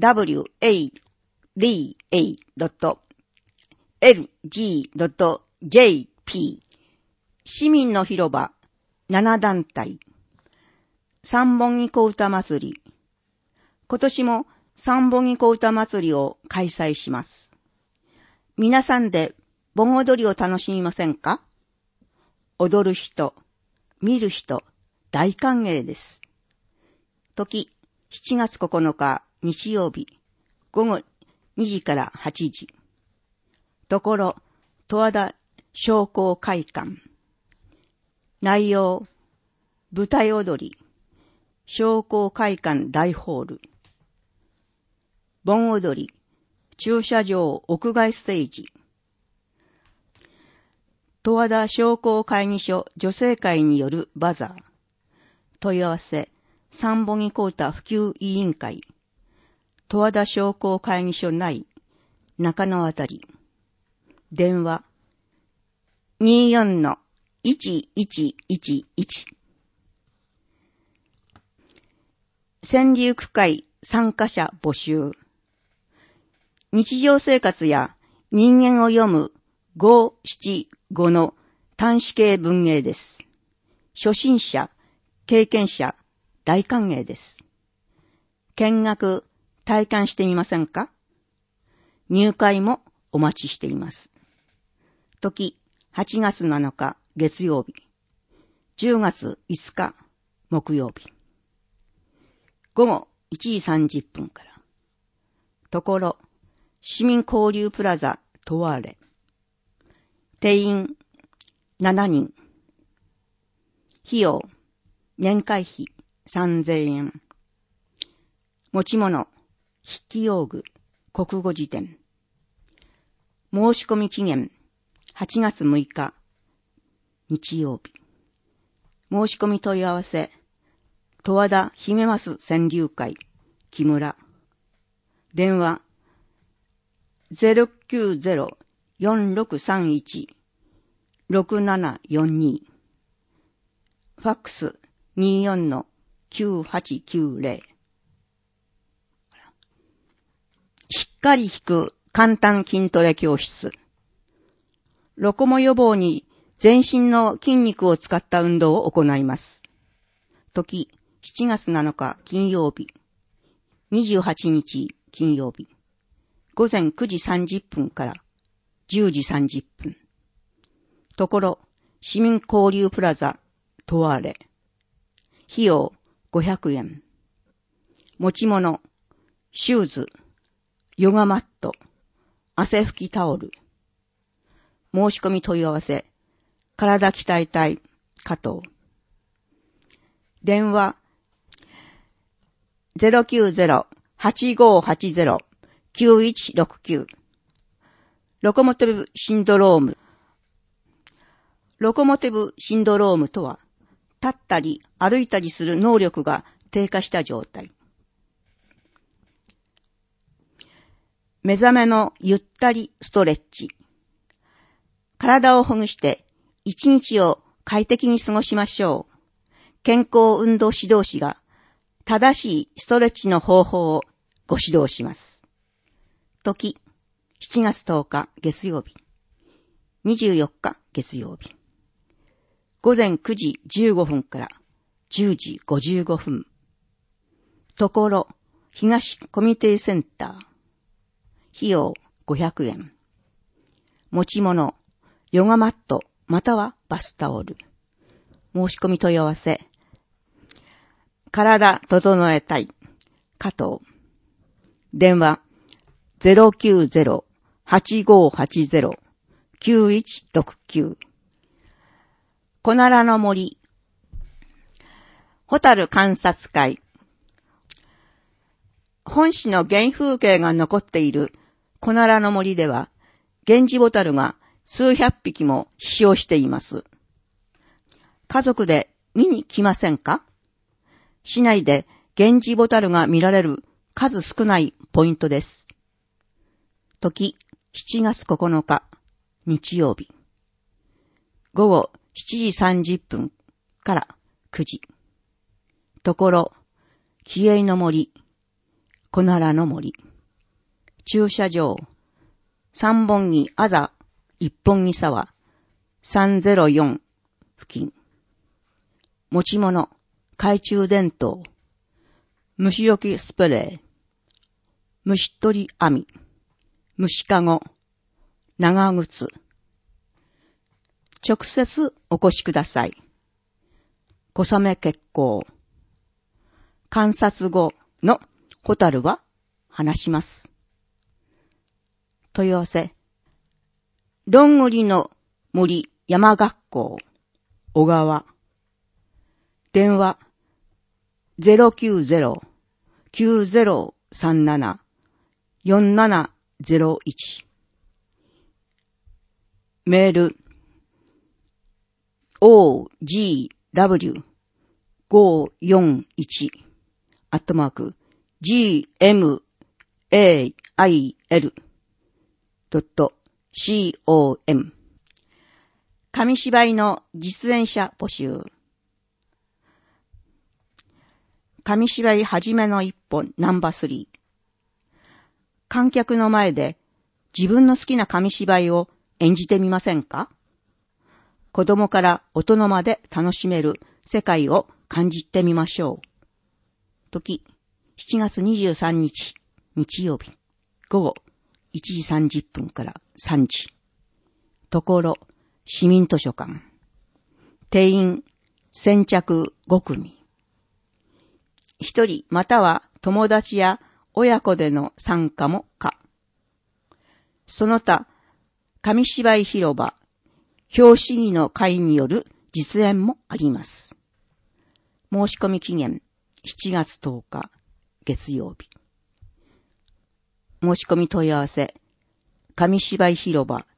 ダ ドット エルジー ドット ジェーピー 市民の広場なな団体三本木小唄祭り。今年も三本木小唄祭りを開催します。皆さんで盆踊りを楽しみませんか？踊る人、見る人、大歓迎です。時、しちがつここのか日曜日、ごごにじからはちじ。ところ、十和田商工会館。内容、舞台踊り、商工会館大ホール。盆踊り、駐車場屋外ステージ。十和田商工会議所女性会によるバザー。問い合わせ、三本木小唄普及委員会。十和田商工会議所内、中野あたり。電話、にじゅうよんのいちいちいちいち。川柳区会参加者募集。日常生活や人間を読む五七五の短詩系文芸です。初心者、経験者、大歓迎です。見学、体感してみませんか？入会もお待ちしています。時、はちがつなのか月曜日、じゅうがついつか木曜日。ごごいちじさんじゅっぷんから。ところ、市民交流プラザトワーレ。定員しちにん。費用、年会費さんぜんえん。持ち物、筆記用具、国語辞典。申し込み期限はちがつむいか、日曜日。申し込み問い合わせ、十和田姫増川柳会、木村。電話、ゼロきゅうゼロ よんろくさんいち ろくななよんに。ファックス にじゅうよんのきゅうはちきゅうゼロ。しっかり弾く簡単筋トレ教室。ロコモ予防に全身の筋肉を使った運動を行います。時、しちがつなのか金曜日。にじゅうはちにち金曜日。ごぜんくじさんじゅっぷんからじゅうじさんじゅっぷん。ところ、市民交流プラザ、トワーレ。費用ごひゃくえん。持ち物、シューズ、ヨガマット、汗拭きタオル。申し込み問い合わせ、体鍛えたい、加藤。電話、ゼロきゅうゼロ はちごはちゼロ きゅういちろくきゅう。ロコモティブシンドローム。ロコモティブシンドロームとは、立ったり歩いたりする能力が低下した状態。目覚めのゆったりストレッチ。体をほぐして一日を快適に過ごしましょう。健康運動指導士が正しいストレッチの方法をご指導します。時、しちがつとおか月曜日。にじゅうよっか月曜日。ごぜんくじじゅうごふんからじゅうじごじゅうごふん。ところ、東コミュニティセンター。費用ごひゃくえん。持ち物、ヨガマットまたはバスタオル。申し込み問い合わせ。体整えたい。加藤。電話 ゼロきゅうゼロ はちごはちゼロ きゅういちろくきゅう。コナラの森。ホタル観察会。本市の原風景が残っているコナラの森では、ゲンジボタルが数百匹も飛翔しています。家族で見に来ませんか？市内でゲンジボタルが見られる数少ないポイントです。時、しちがつここのか、日曜日。ごごしちじさんじゅっぷんからくじ。ところ、気鋭の森、コナラの森。駐車場、三本木あざ一本木沢さんぜろよん付近。持ち物、懐中電灯、虫除きスプレー、虫取り網、虫かご、長靴。直接お越しください。小雨決行。観察後のホタルは話します。問い合わせ。どんぐりの森山学校、小川。電話 ゼロきゅうゼロ きゅうゼロさんなな よんななゼロいち。メール オージーダブリューごーよんいち アットマーク ジーエムエーアイエル ドット コム 紙芝居の実演者募集。紙芝居はじめの一歩ナンバースリー。観客の前で自分の好きな紙芝居を演じてみませんか？子供から大人まで楽しめる世界を感じてみましょう。時、しちがつにじゅうさんにち日曜日。ごごいちじさんじゅっぷんからさんじ。ところ、市民図書館。定員先着ごくみ。一人または友達や親子での参加も可。その他、紙芝居広場、表紙儀の会による実演もあります。申し込み期限しちがつとおか月曜日。申し込み問い合わせ、紙芝居広場、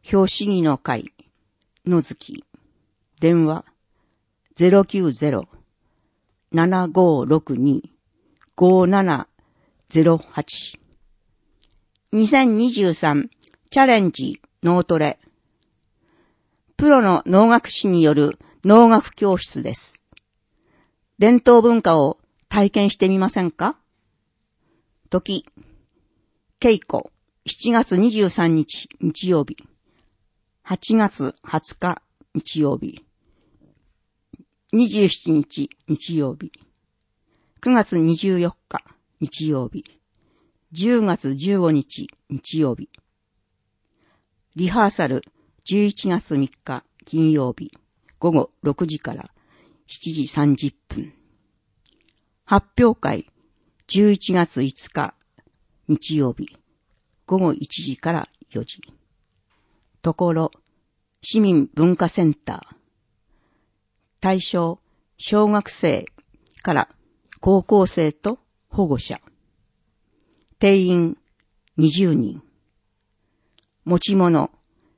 表紙儀の会、のずき、電話 ゼロきゅうゼロ ななごろくに ごななゼロはち にせんにじゅうさんチャレンジ脳トレ。プロの能楽師による能楽教室です。伝統文化を体験してみませんか？時、稽古、しちがつにじゅうさんにち日曜日、はちがつはつか日曜日、にじゅうしちにち日曜日、くがつにじゅうよっか日曜日、じゅうがつじゅうごにち日曜日、リハーサルじゅういちがつみっか金曜日、ごごろくじからしちじさんじゅっぷん、発表会じゅういちがついつか日曜日、ごごいちじからよじ、ところ市民文化センター、対象小学生から高校生と保護者、定員にじゅうにん、持ち物、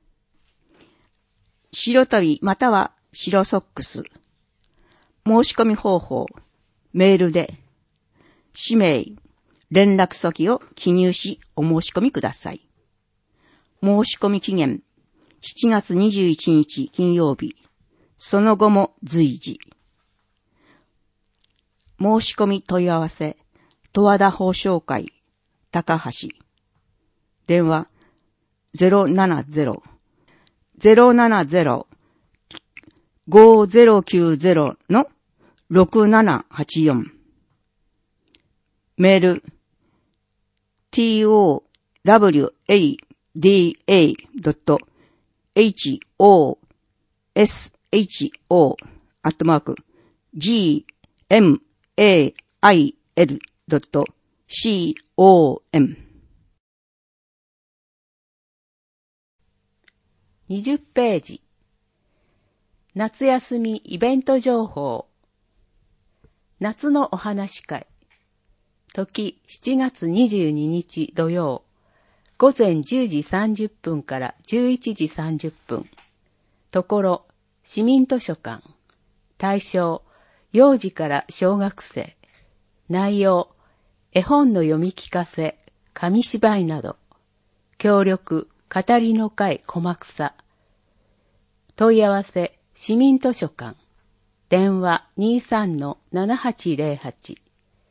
白足袋または白ソックス、申し込み方法、メールで、氏名、連絡先を記入しお申し込みください。申し込み期限、しちがつにじゅういちにち金曜日、その後も随時。申し込み問い合わせ、十和田法商会、高橋。電話、ゼロななゼロ ゼロななゼロ ごゼロきゅうゼロ のろくななはちよん。メール、トワダドットエイチオーエスエイチオー アットマーク ジーエムエーアイエル ドット シーオーエム。 にじゅっページ。夏休みイベント情報。夏のお話会。時しちがつにじゅうににち土曜。午前じゅうじさんじゅっぷんからじゅういちじさんじゅっぷん。ところ、市民図書館。対象、幼児から小学生。内容、絵本の読み聞かせ、紙芝居など。協力、語りの会小草。問い合わせ、市民図書館。電話 にじゅうさんのななはちゼロはち。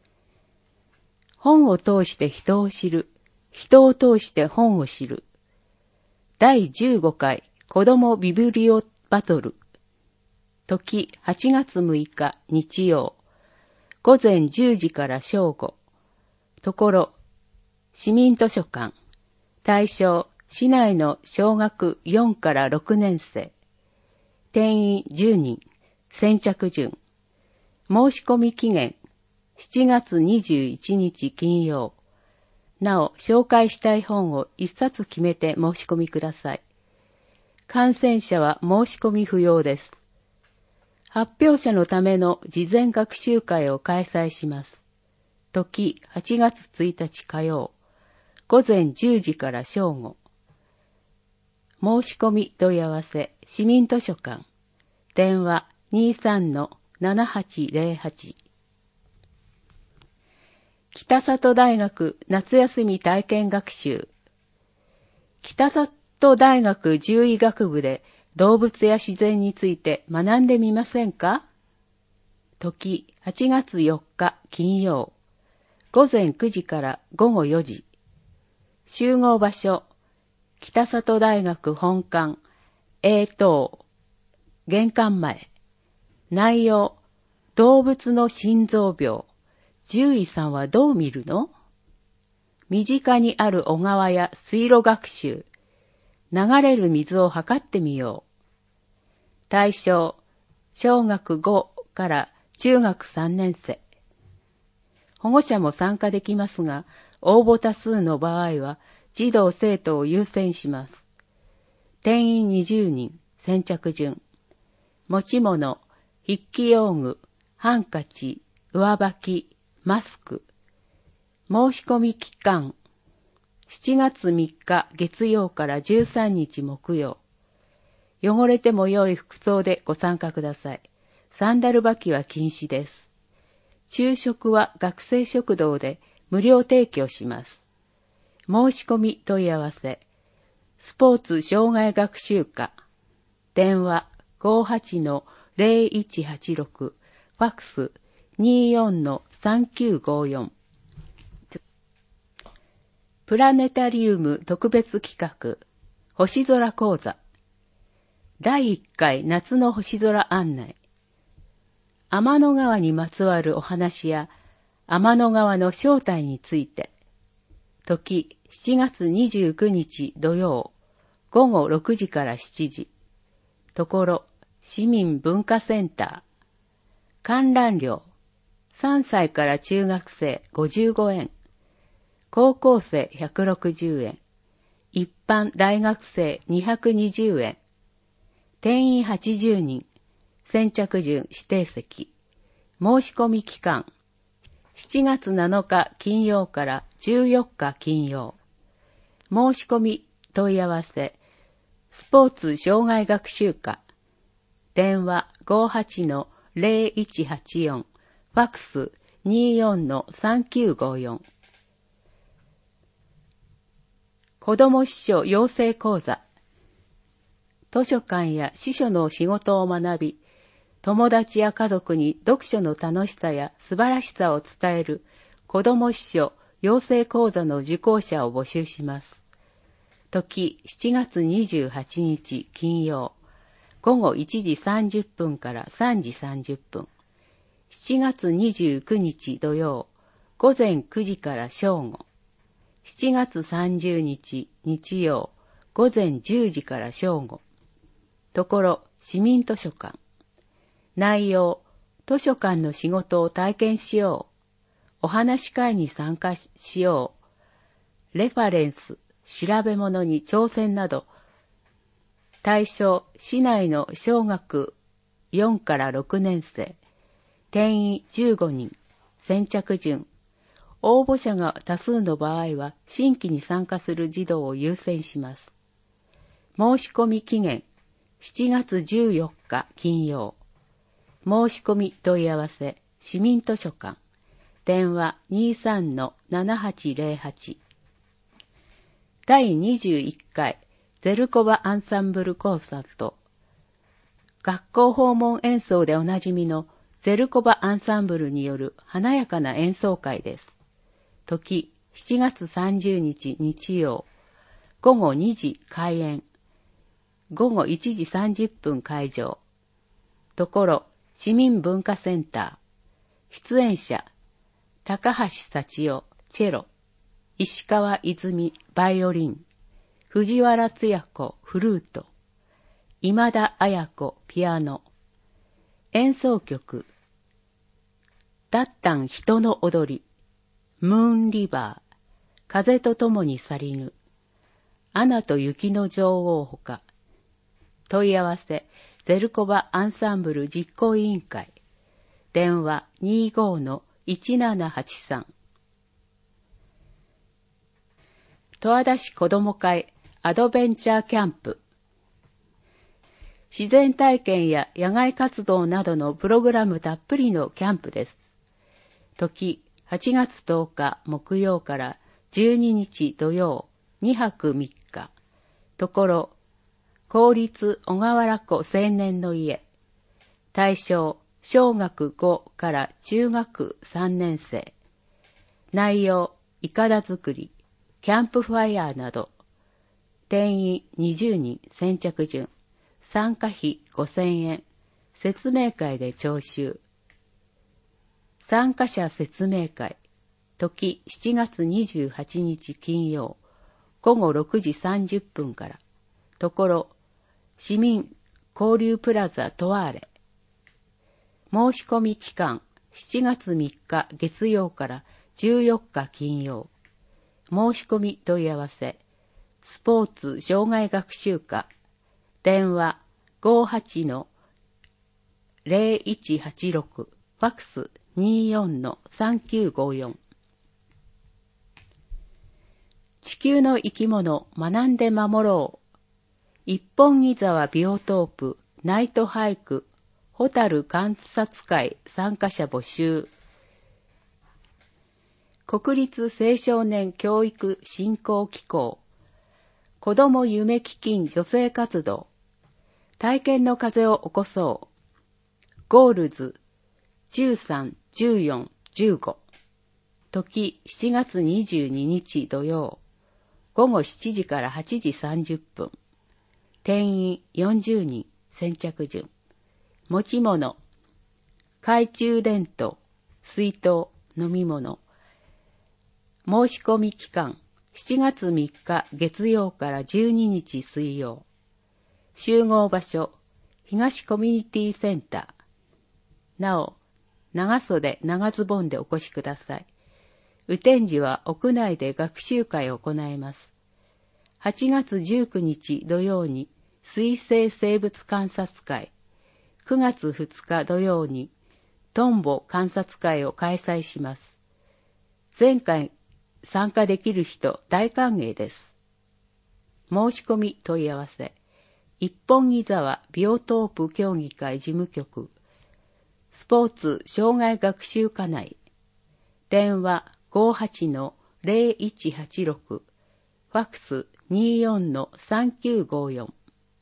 本を通して人を知る。人を通して本を知る。だいじゅうごかい子どもビブリオバトル。時はちがつむいか日曜。午前じゅうじから正午。ところ、市民図書館。対象、市内の小学よんからろくねん生。定員じゅうにん。先着順。申し込み期限。しちがつにじゅういちにち金曜。なお、紹介したい本を一冊決めて申し込みください。感染者は申し込み不要です。発表者のための事前学習会を開催します。時はちがつついたち火曜。午前じゅうじから正午。申し込み問い合わせ、市民図書館。電話 にじゅうさんのななはちゼロはち。北里大学夏休み体験学習。北里大学獣医学部で動物や自然について学んでみませんか？時はちがつよっか金曜。午前くじからごごよじ。集合場所、北里大学本館 A 棟。玄関前。内容、動物の心臓病。獣医さんはどう見るの？身近にある小川や水路学習。流れる水を測ってみよう。対象、小学ごから中学さんねん生。保護者も参加できますが、応募多数の場合は児童生徒を優先します。定員にじゅうにん、先着順。持ち物、筆記用具、ハンカチ、上履き、マスク。申し込み期間。 しちがつみっか月曜からじゅうさんにち木曜。汚れても良い服装でご参加ください。サンダル履きは禁止です。昼食は学生食堂で無料提供します。申し込み問い合わせ。スポーツ障害学習課。電話 ごーはちのゼロいちはちろく。ファックス にーよんのさんきゅうごよん。プラネタリウム特別企画。星空講座。だいいっかい夏の星空案内。天の川にまつわるお話や天の川の正体について。時しちがつにじゅうくにち土曜ごごろくじからしちじ。ところ市民文化センター。観覧料さんさいから中学生ごじゅうごえん。高校生ひゃくろくじゅうえん。一般大学生にひゃくにじゅうえん。定員はちじゅうにん。先着順指定席。申し込み期間。しちがつなのか金曜からじゅうよっか金曜。申し込み問い合わせ。スポーツ障害学習課。電話 ごーはちのゼロいちはちよん。ファックス にーよんのさんきゅうごよん。子ども司書養成講座。図書館や司書の仕事を学び、友達や家族に読書の楽しさや素晴らしさを伝える子ども司書養成講座の受講者を募集します。時しちがつにじゅうはちにち金曜、ごごいちじさんじゅっぷんからさんじさんじゅっぷん。しちがつにじゅうくにち土曜、ごぜんくじから正午。しちがつさんじゅうにち日曜、ごぜんじゅうじから正午。ところ、市民図書館。内容、図書館の仕事を体験しよう。お話し会に参加しよう。レファレンス、調べ物に挑戦など、対象、市内の小学よんからろくねん生。定員じゅうごにん。先着順。応募者が多数の場合は、新規に参加する児童を優先します。申し込み期限、しちがつじゅうよっか金曜。申し込み問い合わせ、市民図書館。電話 にーさんのななはちゼロはち。だいにじゅういっかいゼルコバアンサンブルコンサート。学校訪問演奏でおなじみのゼルコバアンサンブルによる華やかな演奏会です。時しちがつさんじゅうにち日曜、ごごにじ開演。ごごいちじさんじゅっぷん会場。ところ、市民文化センター。出演者、高橋幸代、チェロ。石川泉、バイオリン。藤原つや子、フルート。今田彩子、ピアノ。演奏曲。だったん人の踊り。ムーンリバー。風とともに去りぬ。アナと雪の女王ほか。問い合わせ、ゼルコバアンサンブル実行委員会。電話 にーごのいちななはちさん。十和田市子ども会アドベンチャーキャンプ。自然体験や野外活動などのプログラムたっぷりのキャンプです。時はちがつとおか木曜からじゅうににち土曜、にはくみっか。ところ、公立小川原湖青年の家。対象、小学ごから中学さんねん生。内容、いかだ作り、キャンプファイヤーなど。定員にじゅうにん先着順。参加費ごせんえん。説明会で徴収。参加者説明会。時しちがつにじゅうはちにち金曜。ごごろくじさんじゅっぷんから。ところ、市民交流プラザトワーレ。申し込み期間しちがつみっか月曜からじゅうよっか金曜。申し込み問い合わせ。スポーツ障害学習課。電話 ごーはちのゼロいちはちろく。ファックス にーよんのさんきゅうごよん。地球の生き物学んで守ろう。一本木沢ビオトープナイトハイクホタル観察会参加者募集。国立青少年教育振興機構子ども夢基金女性活動体験の風を起こそう。ゴールズじゅうさん、じゅうよん、じゅうご時しちがつにじゅうににち土曜午後しちじからはちじさんじゅっぷん定員よんじゅうにん先着順持ち物懐中電灯水筒飲み物申し込み期間しちがつみっか月曜からじゅうににち水曜集合場所東コミュニティセンターなお長袖長ズボンでお越しください。雨天時は屋内で学習会を行います。はちがつじゅうくにち土曜に水生生物観察会、くがつふつか土曜にトンボ観察会を開催します。前回参加できる人大歓迎です。申し込み問い合わせ、一本木沢ビオトープ協議会事務局、スポーツ障害学習課内、電話 ごーはちのゼロいちはちろく、ファックス にじゅうよんのさんきゅうごよん。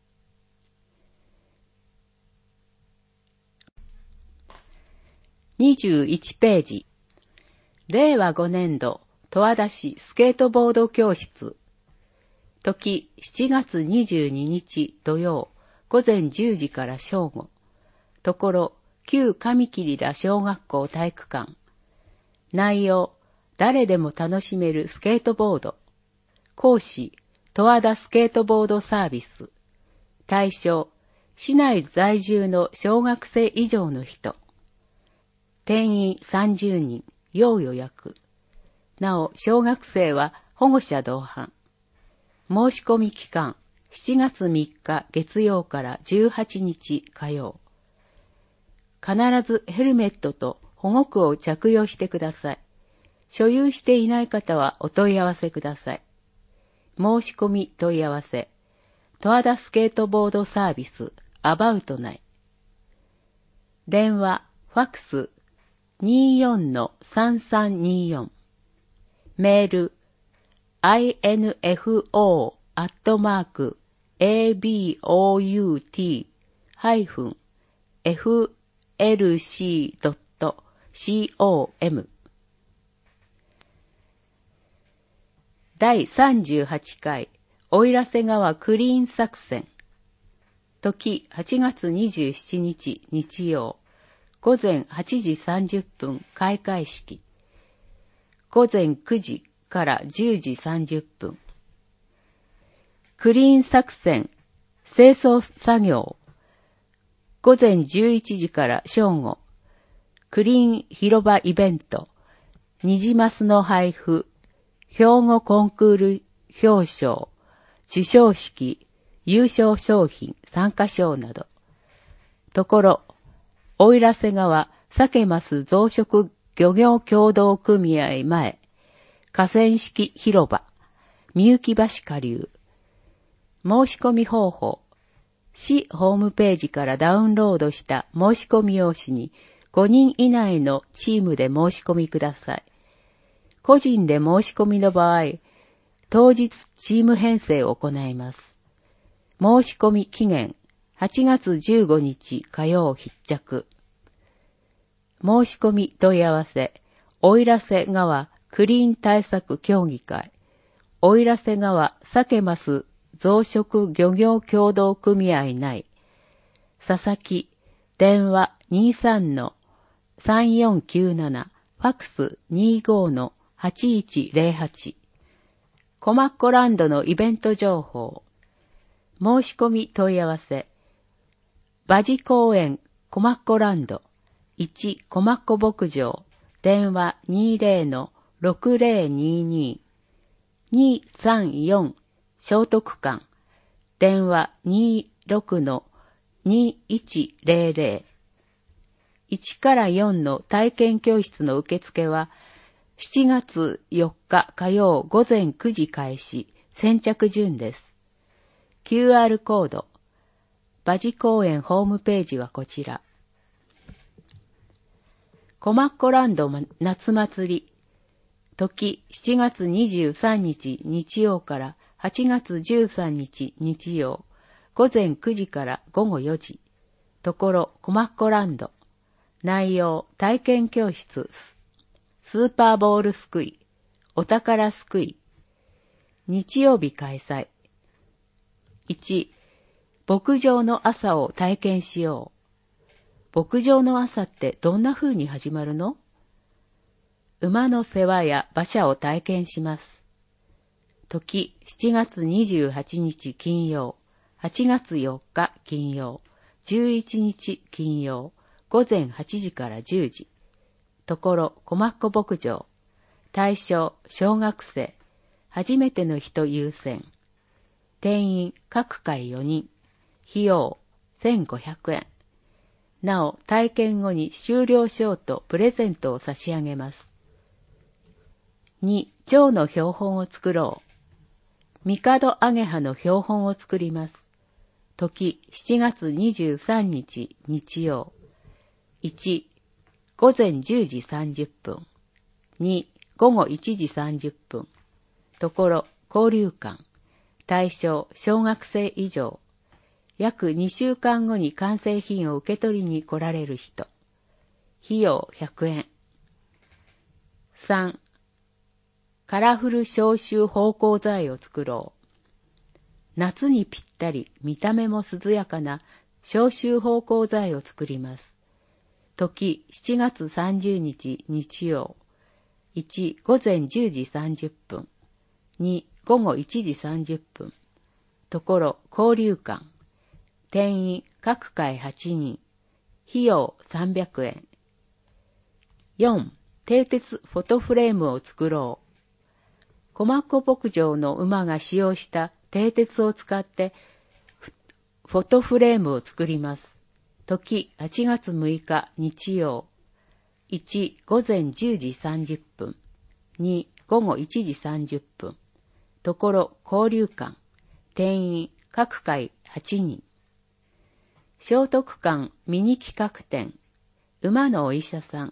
にじゅういちページ、れいわごねんど十和田市スケートボード教室、時しちがつにじゅうににち土曜午前じゅうじから正午、ところ旧上切田小学校体育館。内容、誰でも楽しめるスケートボード。講師、十和田スケートボードサービス。対象、市内在住の小学生以上の人。定員さんじゅうにん、要予約。なお、小学生は保護者同伴。申し込み期間、しちがつみっか月曜からじゅうはちにち火曜。必ずヘルメットと保護服を着用してください。所有していない方はお問い合わせください。申し込み問い合わせ、十和田スケートボードサービス、アバウト内。電話、ファックス、にじゅうよんのさんさんにじゅうよん。メール、アイエヌエフオー アットマーク、エービーオーユーティー ハイフン、エフエルシー ドット コム だいさんじゅうはちかい奥入瀬川クリーン作戦。時はちがつにじゅうしちにち日曜午前はちじさんじゅっぷん開会式。午前くじからじゅうじさんじゅっぷん。クリーン作戦清掃作業。午前じゅういちじから正午。クリーン広場イベント。ニジマスの配布。兵庫コンクール表彰。授賞式。優勝商品、参加賞など。ところ、奥入瀬川サケマス増殖漁業協同組合前。河川敷広場。みゆき橋下流。申し込み方法。市ホームページからダウンロードした申し込み用紙にごにん以内のチームで申し込みください。個人で申し込みの場合、当日チーム編成を行います。申し込み期限はちがつじゅうごにち火曜必着。申し込み問い合わせ、奥入瀬川クリーン対策協議会、奥入瀬川サケマス増殖漁業協同組合内、佐々木、電話 にじゅうさんのさんよんきゅうなな、ファックス にじゅうごのはちいちゼロはち。コマッコランドのイベント情報。申し込み問い合わせ。馬事公園コマッコランドいちコマッコ牧場、電話 にじゅうのろくゼロにに、にさんよん聖徳館、電話 にじゅうろくのにいちゼロゼロ。いちからよんの体験教室の受付は、 しちがつよっか火曜午前くじ開始、先着順です。キューアール コード、馬事公園ホームページはこちら。コマッコランド夏祭り、時しちがつにじゅうさんにち日曜からはちがつじゅうさんにち日曜、午前くじからごごよじ。ところコマッコランド。内容体験教室、スーパーボールすくい、お宝すくい。日曜日開催。いち、牧場の朝を体験しよう。牧場の朝ってどんな風に始まるの？馬の世話や馬車を体験します。時しちがつにじゅうはちにち金曜、はちがつよっか金曜、じゅういちにち金曜、午前はちじからじゅうじ。ところコマッコ牧場。対象小学生。初めての人優先。定員各回よにん。費用せんごひゃくえん。なお体験後に終了証とプレゼントを差し上げます。に、蝶の標本を作ろう。帝アゲハの標本を作ります。時しちがつにじゅうさんにち日曜。いち、午前じゅうじさんじゅっぷん。に、午後いちじさんじゅっぷん。ところ交流館。対象小学生以上。約にしゅうかんごに完成品を受け取りに来られる人。費用ひゃくえん。さん、カラフル消臭芳香剤を作ろう。夏にぴったり見た目も涼やかな消臭芳香剤を作ります。時しちがつさんじゅうにち日曜。いち、午前じゅうじさんじゅっぷん。に、午後いちじさんじゅっぷん。ところ交流館。定員各回はちにん。費用さんびゃくえん。よん、蹄鉄フォトフレームを作ろう。コマッコ牧場の馬が使用した蹄鉄を使ってフォトフレームを作ります。時はちがつむいか日曜。いち、午前じゅうじさんじゅっぷん。に、午後いちじさんじゅっぷん。ところ交流館。定員各回はちにん。聖徳館ミニ企画展。馬のお医者さん。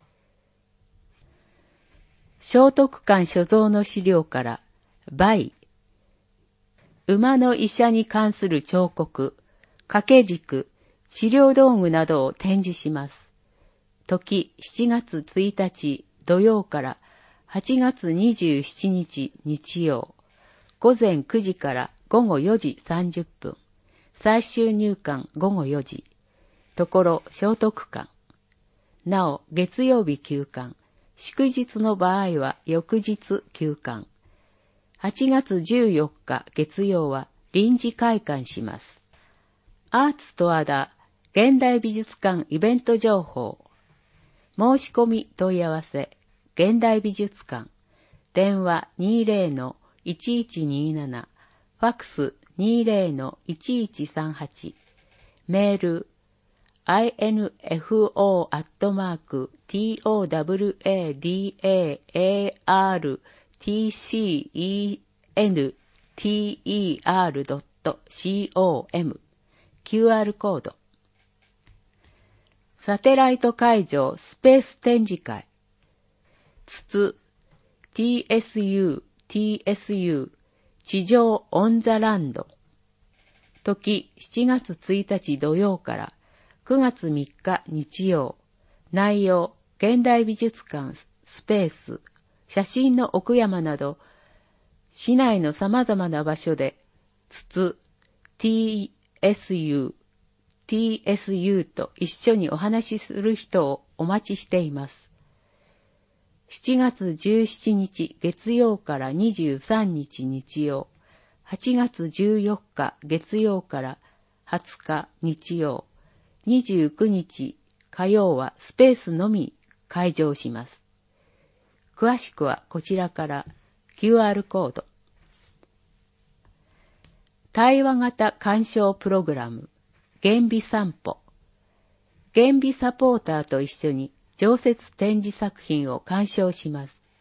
聖徳館所蔵の資料から梅、馬の医者に関する彫刻、掛け軸、治療道具などを展示します。時しちがつついたち土曜からはちがつにじゅうしちにち日曜、午前くじからごごよじさんじゅっぷん、最終入館ごごよじ、ところ聖徳館。なお月曜日休館、祝日の場合は翌日休館。はちがつじゅうよっか月曜は臨時開館します。アーツと和田現代美術館イベント情報。申し込み問い合わせ。現代美術館。電話 にじゅうのいちいちにーなな。ファックス にじゅうのいちいちさんはち。メールアイエヌエフオー アットマーク トワダーティーシーイーエヌティーイーアール ドット コム キューアール コード。サテライト会場スペース展示会。筒 ティーエスユー ティーエスユー 地上オンザランド。時しちがつついたち土曜からくがつみっか日曜。内容現代美術館スペース、写真の奥山など市内の様々な場所で筒 ティーエスユー ティーエスユー と一緒にお話しする人をお待ちしています。しちがつじゅうしちにち月曜からにじゅうさんにち日曜、はちがつじゅうよっか月曜からはつか日曜、にじゅうくにち火曜はスペースのみ開場します。詳しくはこちらから キューアール コード。対話型鑑賞プログラム原美散歩。原美サポーターと一緒に常設展示作品を鑑賞します。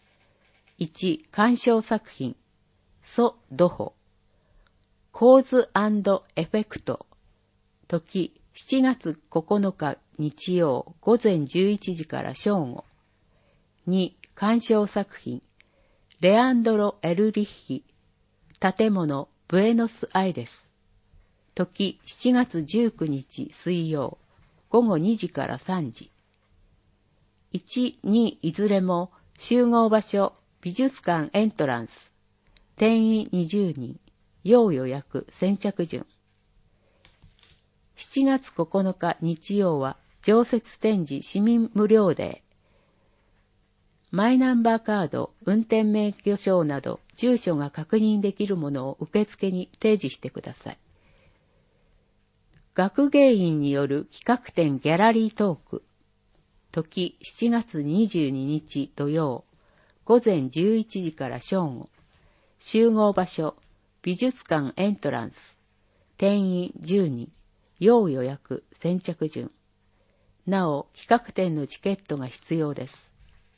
いち、鑑賞作品、ソ・ドホ、コーズ&エフェクト、時しちがつここのか日曜午前じゅういちじから正午。に、鑑賞作品、レアンドロ・エルリッヒ、建物ブエノスアイレス、時しちがつじゅうくにち水曜午後にじからさんじ。いち、にいずれも集合場所美術館エントランス、定員にじゅうにん、要予約先着順。しちがつここのか日曜は常設展示市民無料デー。マイナンバーカード、運転免許証など住所が確認できるものを受付に提示してください。学芸員による企画展ギャラリートーク。時しちがつにじゅうににち土曜、午前じゅういちじから正午。集合場所、美術館エントランス。定員じゅうにん、要予約先着順。なお、企画展のチケットが必要です。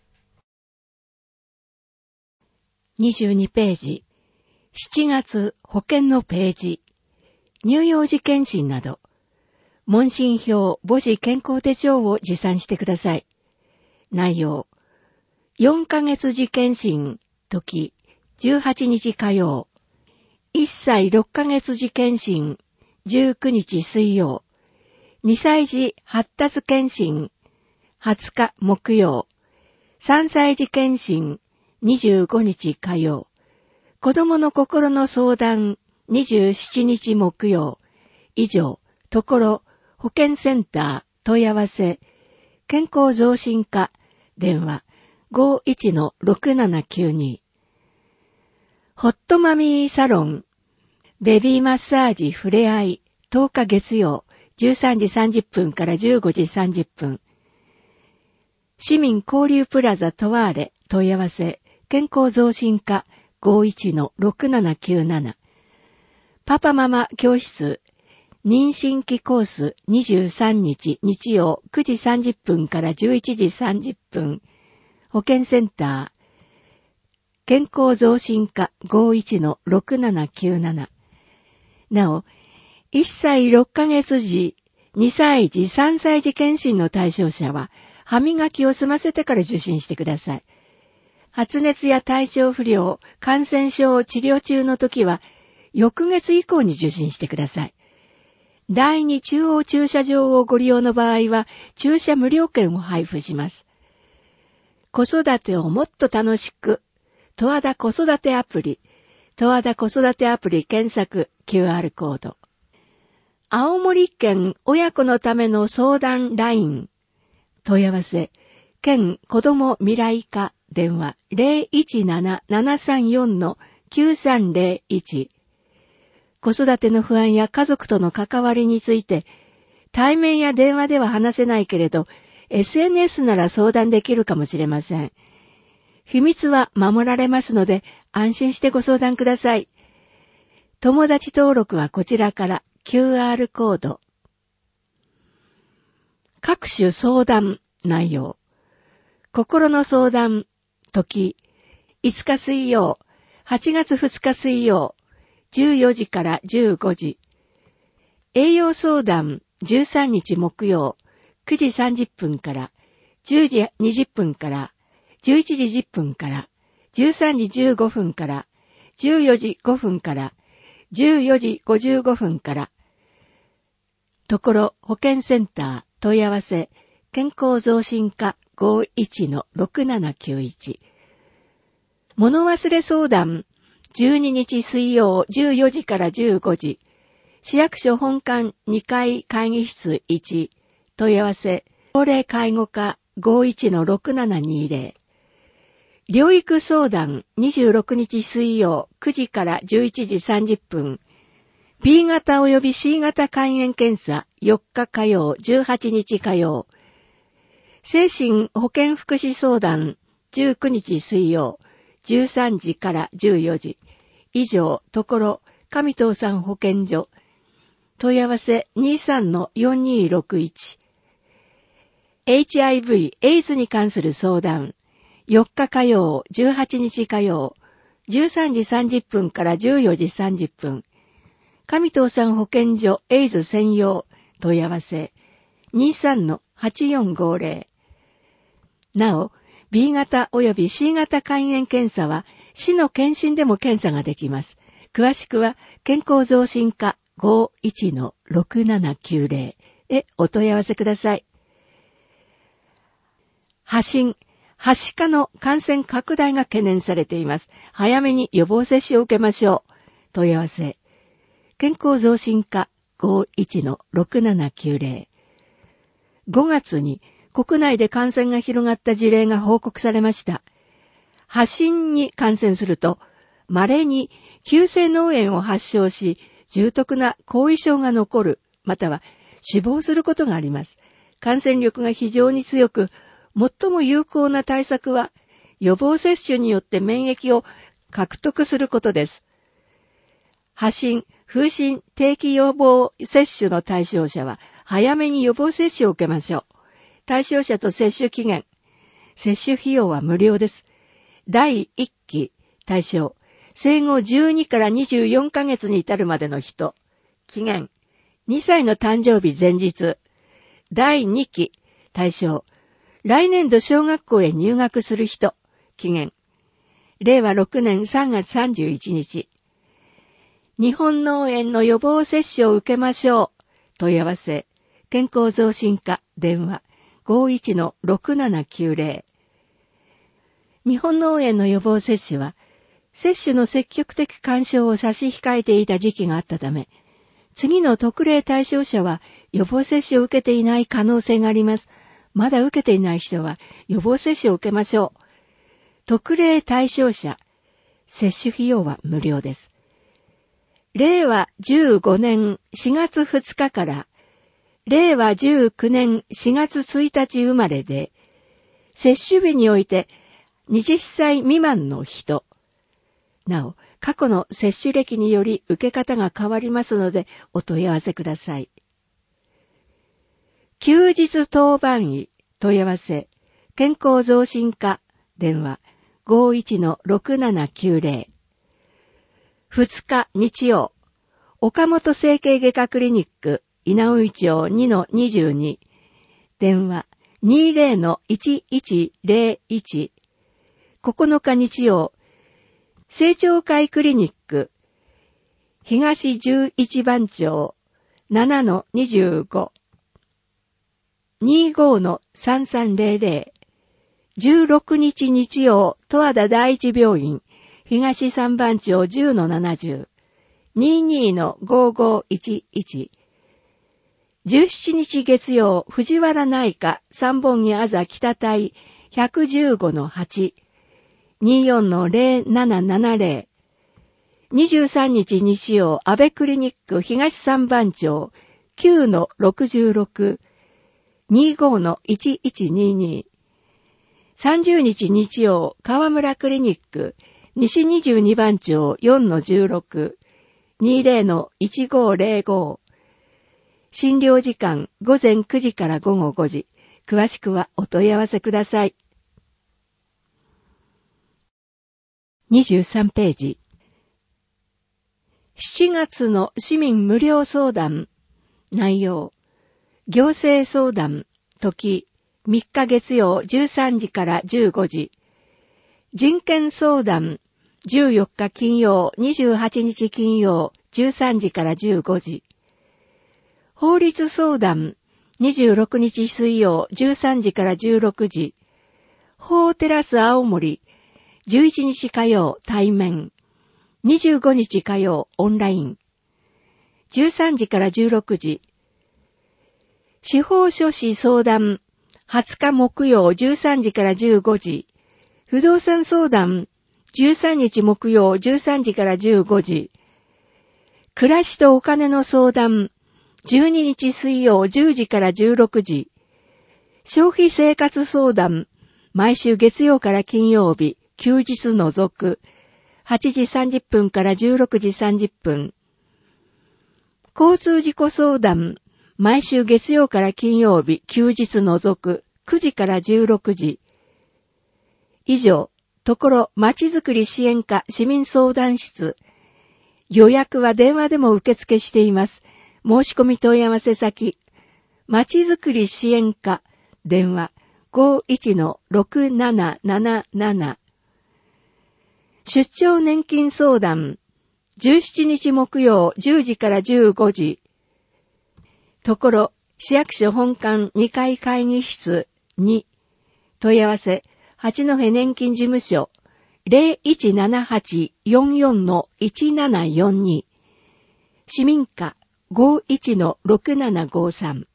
にじゅうにページ、しちがつ保険のページ、乳幼児検診など、問診票、母児健康手帳を持参してください。内容、よんかげつ児検診、時、じゅうはちにち火曜、いっさいろっかげつ児検診、じゅうくにち水曜、にさい児発達検診、はつか木曜、さんさい児検診、にじゅうごにち火曜、子供の心の相談、にじゅうしちにち木曜、以上、ところ、保健センター、問い合わせ、健康増進課、電話、ごーいちのろくななきゅうに。ホットマミーサロン、ベビーマッサージふれあい、とおか月曜、じゅうさんじさんじゅっぷんからじゅうごじさんじゅっぷん。市民交流プラザトワーレ、問い合わせ、健康増進課 ごーいちのろくななきゅうなな。パパママ教室、妊娠期コースにじゅうさんにち日曜くじさんじゅっぷんからじゅういちじさんじゅっぷん。保健センター、健康増進課 ごーいちのろくななきゅうなな。なお、いっさいろっかげつ児、にさい児、さんさい児検診の対象者は、歯磨きを済ませてから受診してください。発熱や体調不良、感染症を治療中の時は、翌月以降に受診してください。第二中央駐車場をご利用の場合は、駐車無料券を配布します。子育てをもっと楽しく、十和田子育てアプリ、十和田子育てアプリ検索 キューアール コード。青森県親子のための相談ライン。問い合わせ、県子ども未来課電話 ゼロいちななななさんよんのきゅうさんゼロいち。子育ての不安や家族との関わりについて、対面や電話では話せないけれど、エスエヌエス なら相談できるかもしれません。秘密は守られますので、安心してご相談ください。友達登録はこちらから キューアール コード。各種相談内容。心の相談、時、いつか水曜、はちがつふつか水曜、じゅうよじからじゅうごじ。栄養相談、じゅうさんにち木曜、くじさんじゅっぷんから、じゅうじにじゅっぷんから、じゅういちじじゅっぷんから、じゅうさんじじゅうごふんから、じゅうよじごふんから、じゅうよじごじゅうごふんから、ところ保健センター問い合わせ健康増進課 ごーいちのろくななきゅういち。物忘れ相談じゅうににち水曜じゅうよじからじゅうごじ。市役所本館にかい会議室いち。問い合わせ高齢介護課 ごーいちのろくななにゼロ。療育相談にじゅうろくにち水曜くじからじゅういちじさんじゅっぷん。B 型及び C 型肝炎検査よっか火曜じゅうはちにち火曜。精神保健福祉相談じゅうくにち水曜じゅうさんじからじゅうよじ。以上、ところ上藤さん保健所。問い合わせ にさんのよんにーろくいち。エイチアイブイ、エイズに関する相談。 よっか火曜、じゅうはちにち火曜、じゅうさんじさんじゅっぷんからじゅうよじさんじゅっぷん。上東さん保健所エイズ専用問い合わせ にさんのはちよんごぜろ。なお、ビー 型及び シー 型肝炎検査は市の検診でも検査ができます。詳しくは健康増進課 ごいちのろくななきゅうぜろ へお問い合わせください。はしん、はしかの感染拡大が懸念されています。早めに予防接種を受けましょう。問い合わせ。健康増進課 ごいちのろくななきゅうぜろ。ごがつに国内で感染が広がった事例が報告されました。はしんに感染すると、稀に急性脳炎を発症し、重篤な後遺症が残る、または死亡することがあります。感染力が非常に強く、最も有効な対策は、予防接種によって免疫を獲得することです。はしん、風疹定期予防接種の対象者は、早めに予防接種を受けましょう。対象者と接種期限。接種費用は無料です。だいいっき、対象。生後じゅうにからにじゅうよんかげつに至るまでの人。期限。にさいの誕生日前日。だいにき、対象。来年度小学校へ入学する人。期限。れいわろくねんさんがつさんじゅういちにち。日本脳炎の予防接種を受けましょう。問い合わせ。健康増進課電話 ごいちのろくななきゅうぜろ。日本脳炎の予防接種は、接種の積極的勧奨を差し控えていた時期があったため、次の特例対象者は予防接種を受けていない可能性があります。まだ受けていない人は予防接種を受けましょう。特例対象者、接種費用は無料です。れいわじゅうごねんしがつふつかかられいわじゅうきゅうねんしがつついたち生まれで、接種日においてはたち未満の人。なお、過去の接種歴により受け方が変わりますのでお問い合わせください。休日当番医問い合わせ、健康増進課電話 ごいちのろくななきゅうぜろ。ふつか日曜、岡本整形外科クリニック稲生町 にのにじゅうに、電話 にじゅうのいちいちぜろいち。ここのか日曜、成長会クリニック東じゅういちばん町 ななのにじゅうご、にじゅうごのさんさんぜろぜろ。じゅうろくにち日曜、十和田第一病院東さんばん町 じゅうのななじゅう、にじゅうにのごーごーいちいち。じゅうしちにち月曜、藤原内科三本木あざ北隊ひゃくじゅうごのはち、にじゅうよんのぜろななななぜろ。にじゅうさんにち日曜、安倍クリニック東三番町きゅうのろくじゅうろく、にじゅうごのいちいちにに。さんじゅうにち日曜、河村クリニック西にじゅうにばん町よんのじゅうろく、にじゅうのいちごーぜろご。診療時間ごぜんくじからごごごじ。詳しくはお問い合わせください。にじゅうさんページ。しちがつの市民無料相談。内容。行政相談。時。みっか月曜じゅうさんじからじゅうごじ。人権相談。じゅうよっか金曜、にじゅうはちにち金曜、じゅうさんじからじゅうごじ。法律相談。にじゅうろくにち水曜、じゅうさんじからじゅうろくじ。法テラス青森。じゅういちにち火曜、対面。にじゅうごにち火曜、オンライン。じゅうさんじからじゅうろくじ。司法書士相談。はつか木曜、じゅうさんじからじゅうごじ。不動産相談。じゅうさんにち木曜、じゅうさんじからじゅうごじ。暮らしとお金の相談。じゅうににち水曜、じゅうじからじゅうろくじ。消費生活相談。毎週月曜から金曜日、休日除く。はちじさんじゅっぷんからじゅうろくじさんじゅっぷん。交通事故相談。毎週月曜から金曜日、休日除く。くじからじゅうろくじ。 以上、ところまちづくり支援課市民相談室。予約は電話でも受付しています。申し込み問い合わせ先、まちづくり支援課、電話 ごーいちのろくなななななな。出張年金相談、じゅうしちにち木曜じゅうじからじゅうごじ。ところ、市役所本館にかい会議室に、問い合わせ、八戸年金事務所 ゼロいちななはちよんよんのいちななよんに、市民課 ごーいちのろくななごさん。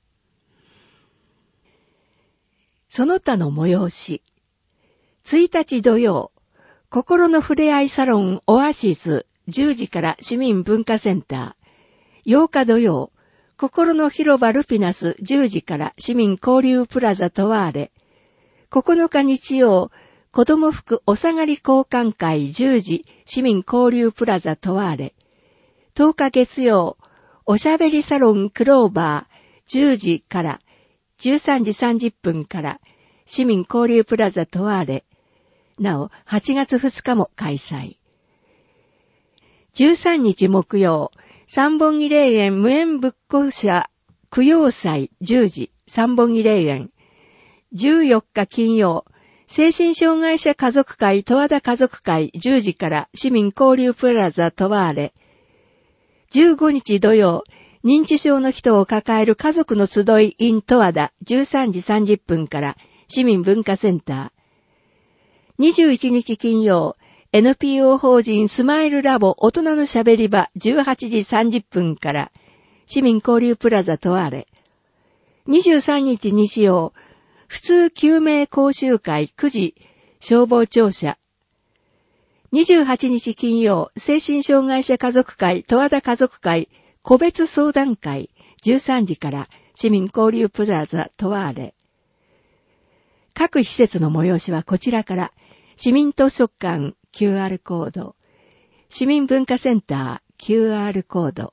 その他の催し、ついたち土曜、心のふれあいサロンオアシスじゅうじから市民文化センター、ようか土曜、心の広場ルピナスじゅうじから市民交流プラザトワーレ、ここのか日曜、子ども服お下がり交換会じゅうじ市民交流プラザトワーレ、とおか月曜、おしゃべりサロンクローバーじゅうじからじゅうさんじさんじゅっぷんから市民交流プラザトワーレ、なおはちがつふつかも開催。じゅうさんにち木曜、三本木霊園無縁仏教者供養祭じゅうじ三本木霊園。じゅうよっか金曜、精神障害者家族会十和田家族会じゅうじから市民交流プラザトワーレ。じゅうごにち土曜、認知症の人を抱える家族の集い in 十和田じゅうさんじさんじゅっぷんから市民文化センター。にじゅういちにち金曜、エヌピーオー 法人スマイルラボ大人のしゃべり場じゅうはちじさんじゅっぷんから市民交流プラザトワーレ。にじゅうさんにち日曜、普通救命講習会くじ消防庁舎。にじゅうはちにち金曜、精神障害者家族会十和田家族会個別相談会じゅうさんじから市民交流プラザトワーレ。各施設の催しはこちらから、市民図書館 キューアール コード、市民文化センター キューアール コード。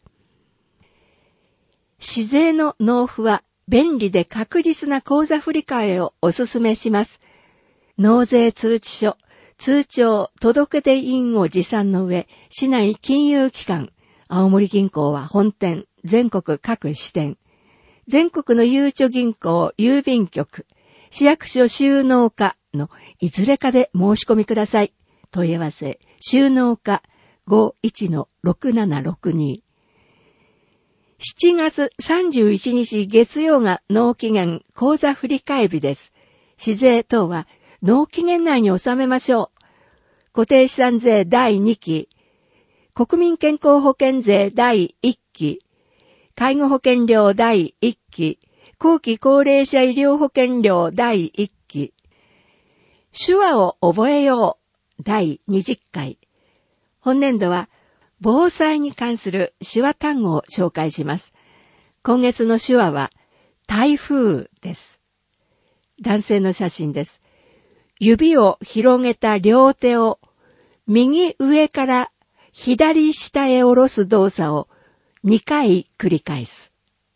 市税の納付は便利で確実な口座振替をお勧めします。納税通知書、通帳、届出印を持参の上、市内金融機関、青森銀行は本店、全国各支店、全国のゆうちょ銀行、郵便局、市役所収納課のいずれかで申し込みください。問い合わせ、収納課 ごーいちのろくななろくに。しちがつさんじゅういちにち月曜が納期限口座振替日です。市税等は納期限内に収めましょう。固定資産税だいにき、国民健康保険税だいいっき、介護保険料だいいっき、後期高齢者医療保険料だいいっき、手話を覚えようだいにじゅっかい。本年度は防災に関する手話単語を紹介します。今月の手話は台風です。男性の写真です。指を広げた両手を右上から左下へ下ろす動作をにかい繰り返す。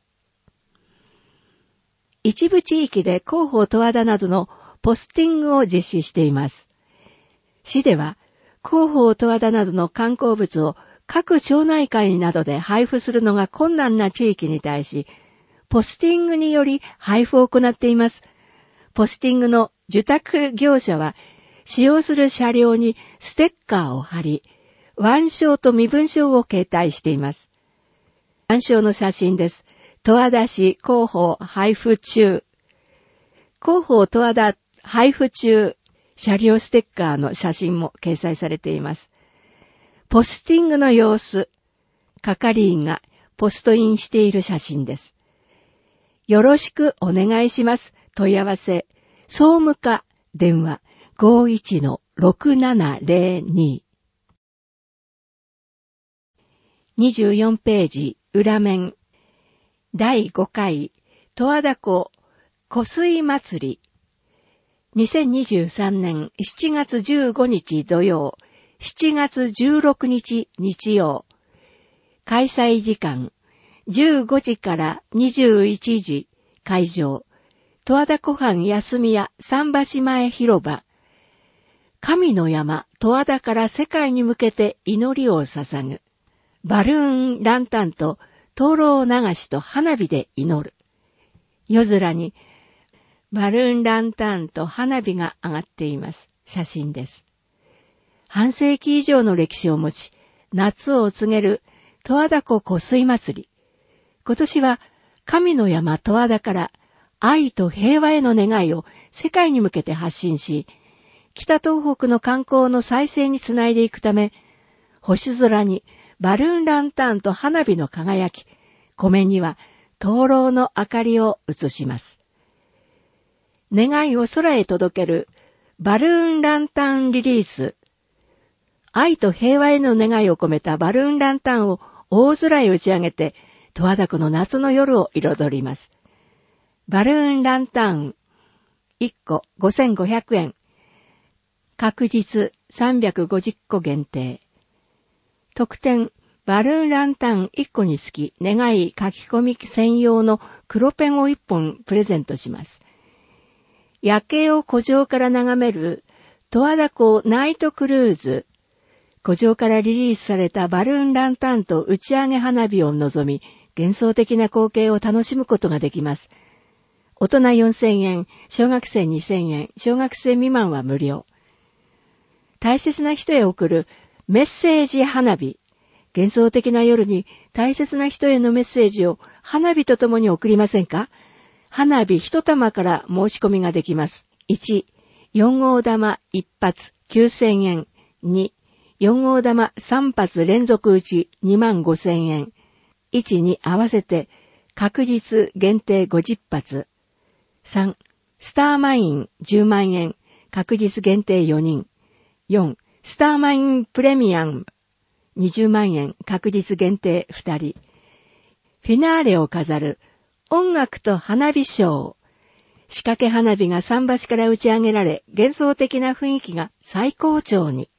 一部地域で広報十和田などのポスティングを実施しています。市では広報十和田などの観光物を各町内会などで配布するのが困難な地域に対し、ポスティングにより配布を行っています。ポスティングの受託業者は、使用する車両にステッカーを貼り、腕章と身分証を携帯しています。腕章の写真です。十和田市広報配布中。広報十和田配布中、車両ステッカーの写真も掲載されています。ポスティングの様子、係員がポストインしている写真です。よろしくお願いします。問い合わせ、総務課、電話 ごーいちのろくななゼロに。にじゅうよんページ、裏面。だいごかい、十和田湖湖水祭り。にせんにじゅうさんねんしちがつじゅうごにち土曜、しちがつじゅうろくにち日曜。開催時間、じゅうごじからにじゅういちじ、会場、十和田湖畔休み屋桟橋前広場、 神の山、十和田から世界に向けて祈りを捧ぐ。バルーンランタンと灯籠流しと花火で祈る。夜空にバルーンランタンと花火が上がっています。写真です。半世紀以上の歴史を持ち、夏を告げる十和田湖湖水祭り。今年は神の山十和田から愛と平和への願いを世界に向けて発信し、北東北の観光の再生につないでいくため、星空にバルーンランタンと花火の輝き、湖面には灯籠の明かりを映します。願いを空へ届けるバルーンランタンリリース。愛と平和への願いを込めたバルーンランタンを大空へ打ち上げて、十和田湖の夏の夜を彩ります。バルーンランタンいっこごせんごひゃくえん。確実さんびゃくごじゅっこ限定。特典、バルーンランタンいっこにつき願い書き込み専用の黒ペンをいっぽんプレゼントします。夜景を湖上から眺める十和田湖ナイトクルーズ。湖上からリリースされたバルーンランタンと打ち上げ花火を望み、幻想的な光景を楽しむことができます。大人よんせんえん、小学生にせんえん、小学生未満は無料。大切な人へ送るメッセージ花火。幻想的な夜に大切な人へのメッセージを花火とともに送りませんか？花火一玉から申し込みができます。いち、よん号玉一発きゅうせんえん。に、よん号玉さん発連続打ちにまんごせんえん。いちに合わせて確実限定ごじゅっ発。さん、スターマインじゅうまんえん。確実限定よにん。よん、スターマインプレミアムにじゅうまんえん。確実限定ふたり。フィナーレを飾る音楽と花火ショー。仕掛け花火が桟橋から打ち上げられ、幻想的な雰囲気が最高潮に。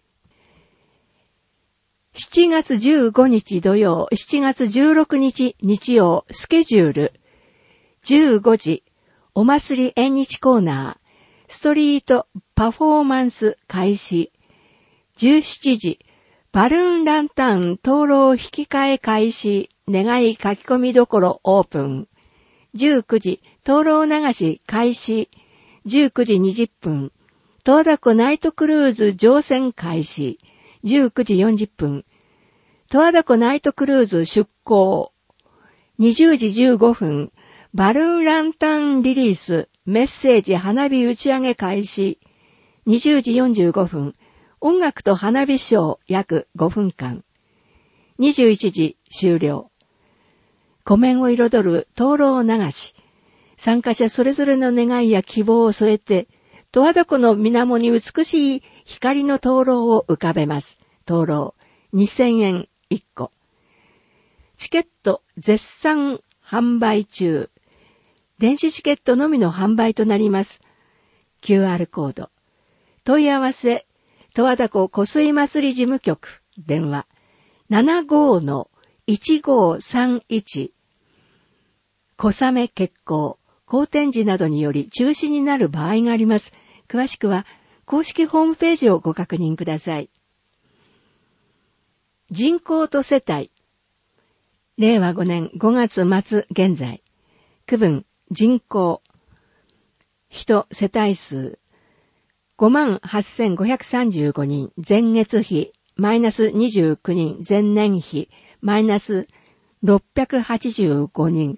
しちがつじゅうごにち土曜、しちがつじゅうろくにち日曜、スケジュール。じゅうごじ、お祭り縁日コーナー、ストリートパフォーマンス開始。じゅうしちじ、バルーンランタン灯籠引き換え開始。願い書き込みどころオープン。じゅうくじ、灯籠流し開始。じゅうくじにじゅっぷん、十和田湖ナイトクルーズ乗船開始。じゅうくじよんじゅっぷん、十和田湖ナイトクルーズ出港。にじゅうじじゅうごふん、バルーンランタンリリース、メッセージ花火打ち上げ開始。にじゅうじよんじゅうごふん、音楽と花火ショー約ごふんかん。にじゅういちじ終了。湖面を彩る灯籠流し。参加者それぞれの願いや希望を添えて、十和田湖の水面に美しい光の灯籠を浮かべます。灯籠にせんえんいっこ。チケット絶賛販売中。電子チケットのみの販売となります。キューアール コード。問い合わせ、十和田湖湖水祭り事務局、電話 ななごーのいちごーさんいち。小雨欠航、荒天時などにより中止になる場合があります。詳しくは公式ホームページをご確認ください。人口と世帯。れいわごねんごがつまつ現在。区分、人口。人世帯数。ごまんはっせんごひゃくさんじゅうごにん、前月比、マイナスにじゅうきゅうにん、前年比、マイナスろっぴゃくはちじゅうごにん。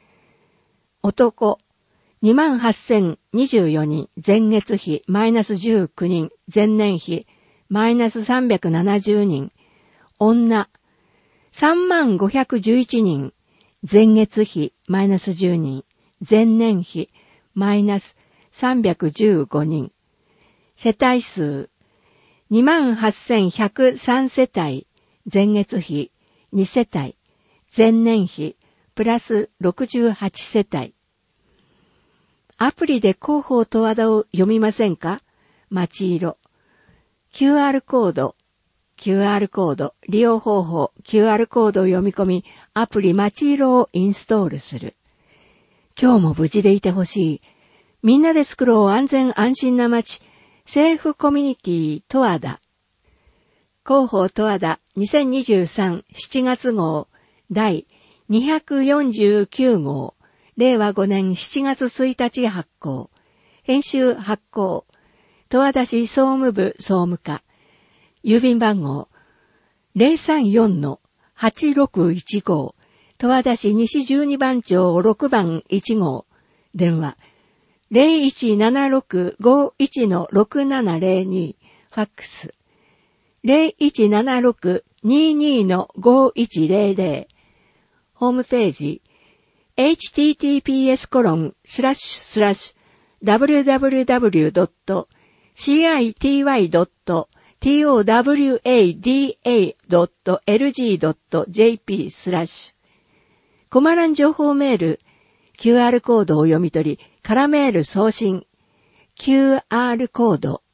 男、にまんはっせんにじゅうよにん、前月比、マイナスじゅうきゅうにん、前年比、マイナスさんびゃくななじゅうにん。女、さんまんごひゃくじゅういちにん、前月比、マイナスじゅうにん、前年比、マイナスさんびゃくじゅうごにん。世帯数、にまんはっせんひゃくさんせたい、前月比、にせたい、前年比、プラスろくじゅうはちせたい。アプリで広報十和田を読みませんか？町色。キューアール コード。キューアール コード。利用方法。キューアール コードを読み込み、アプリ町色をインストールする。今日も無事でいてほしい。みんなで作ろう安全安心な街。 政府コミュニティ十和田。広報十和田にせんにじゅうさんしちがつ号第にひゃくよんじゅうきゅう号れいわごねんしちがつついたち発行。編集発行。十和田市総務部総務課。郵便番号 ゼロさんよんのはちろくいちご 十和田市西じゅうにばん町ろくばんいち号。電話 ゼロいちななろくごいちのろくななゼロに ファックス ゼロいちななろくににのごいちゼロゼロ。ホームページ エイチティーティーピーエスコロンスラッシュスラッシュダブリューダブリューダブリュードットシーアイティーワイドットトワダドットエルジードットジェーピー スラッシュ。コマ欄情報メール、キューアール コードを読み取り、カラメール送信。キューアール コード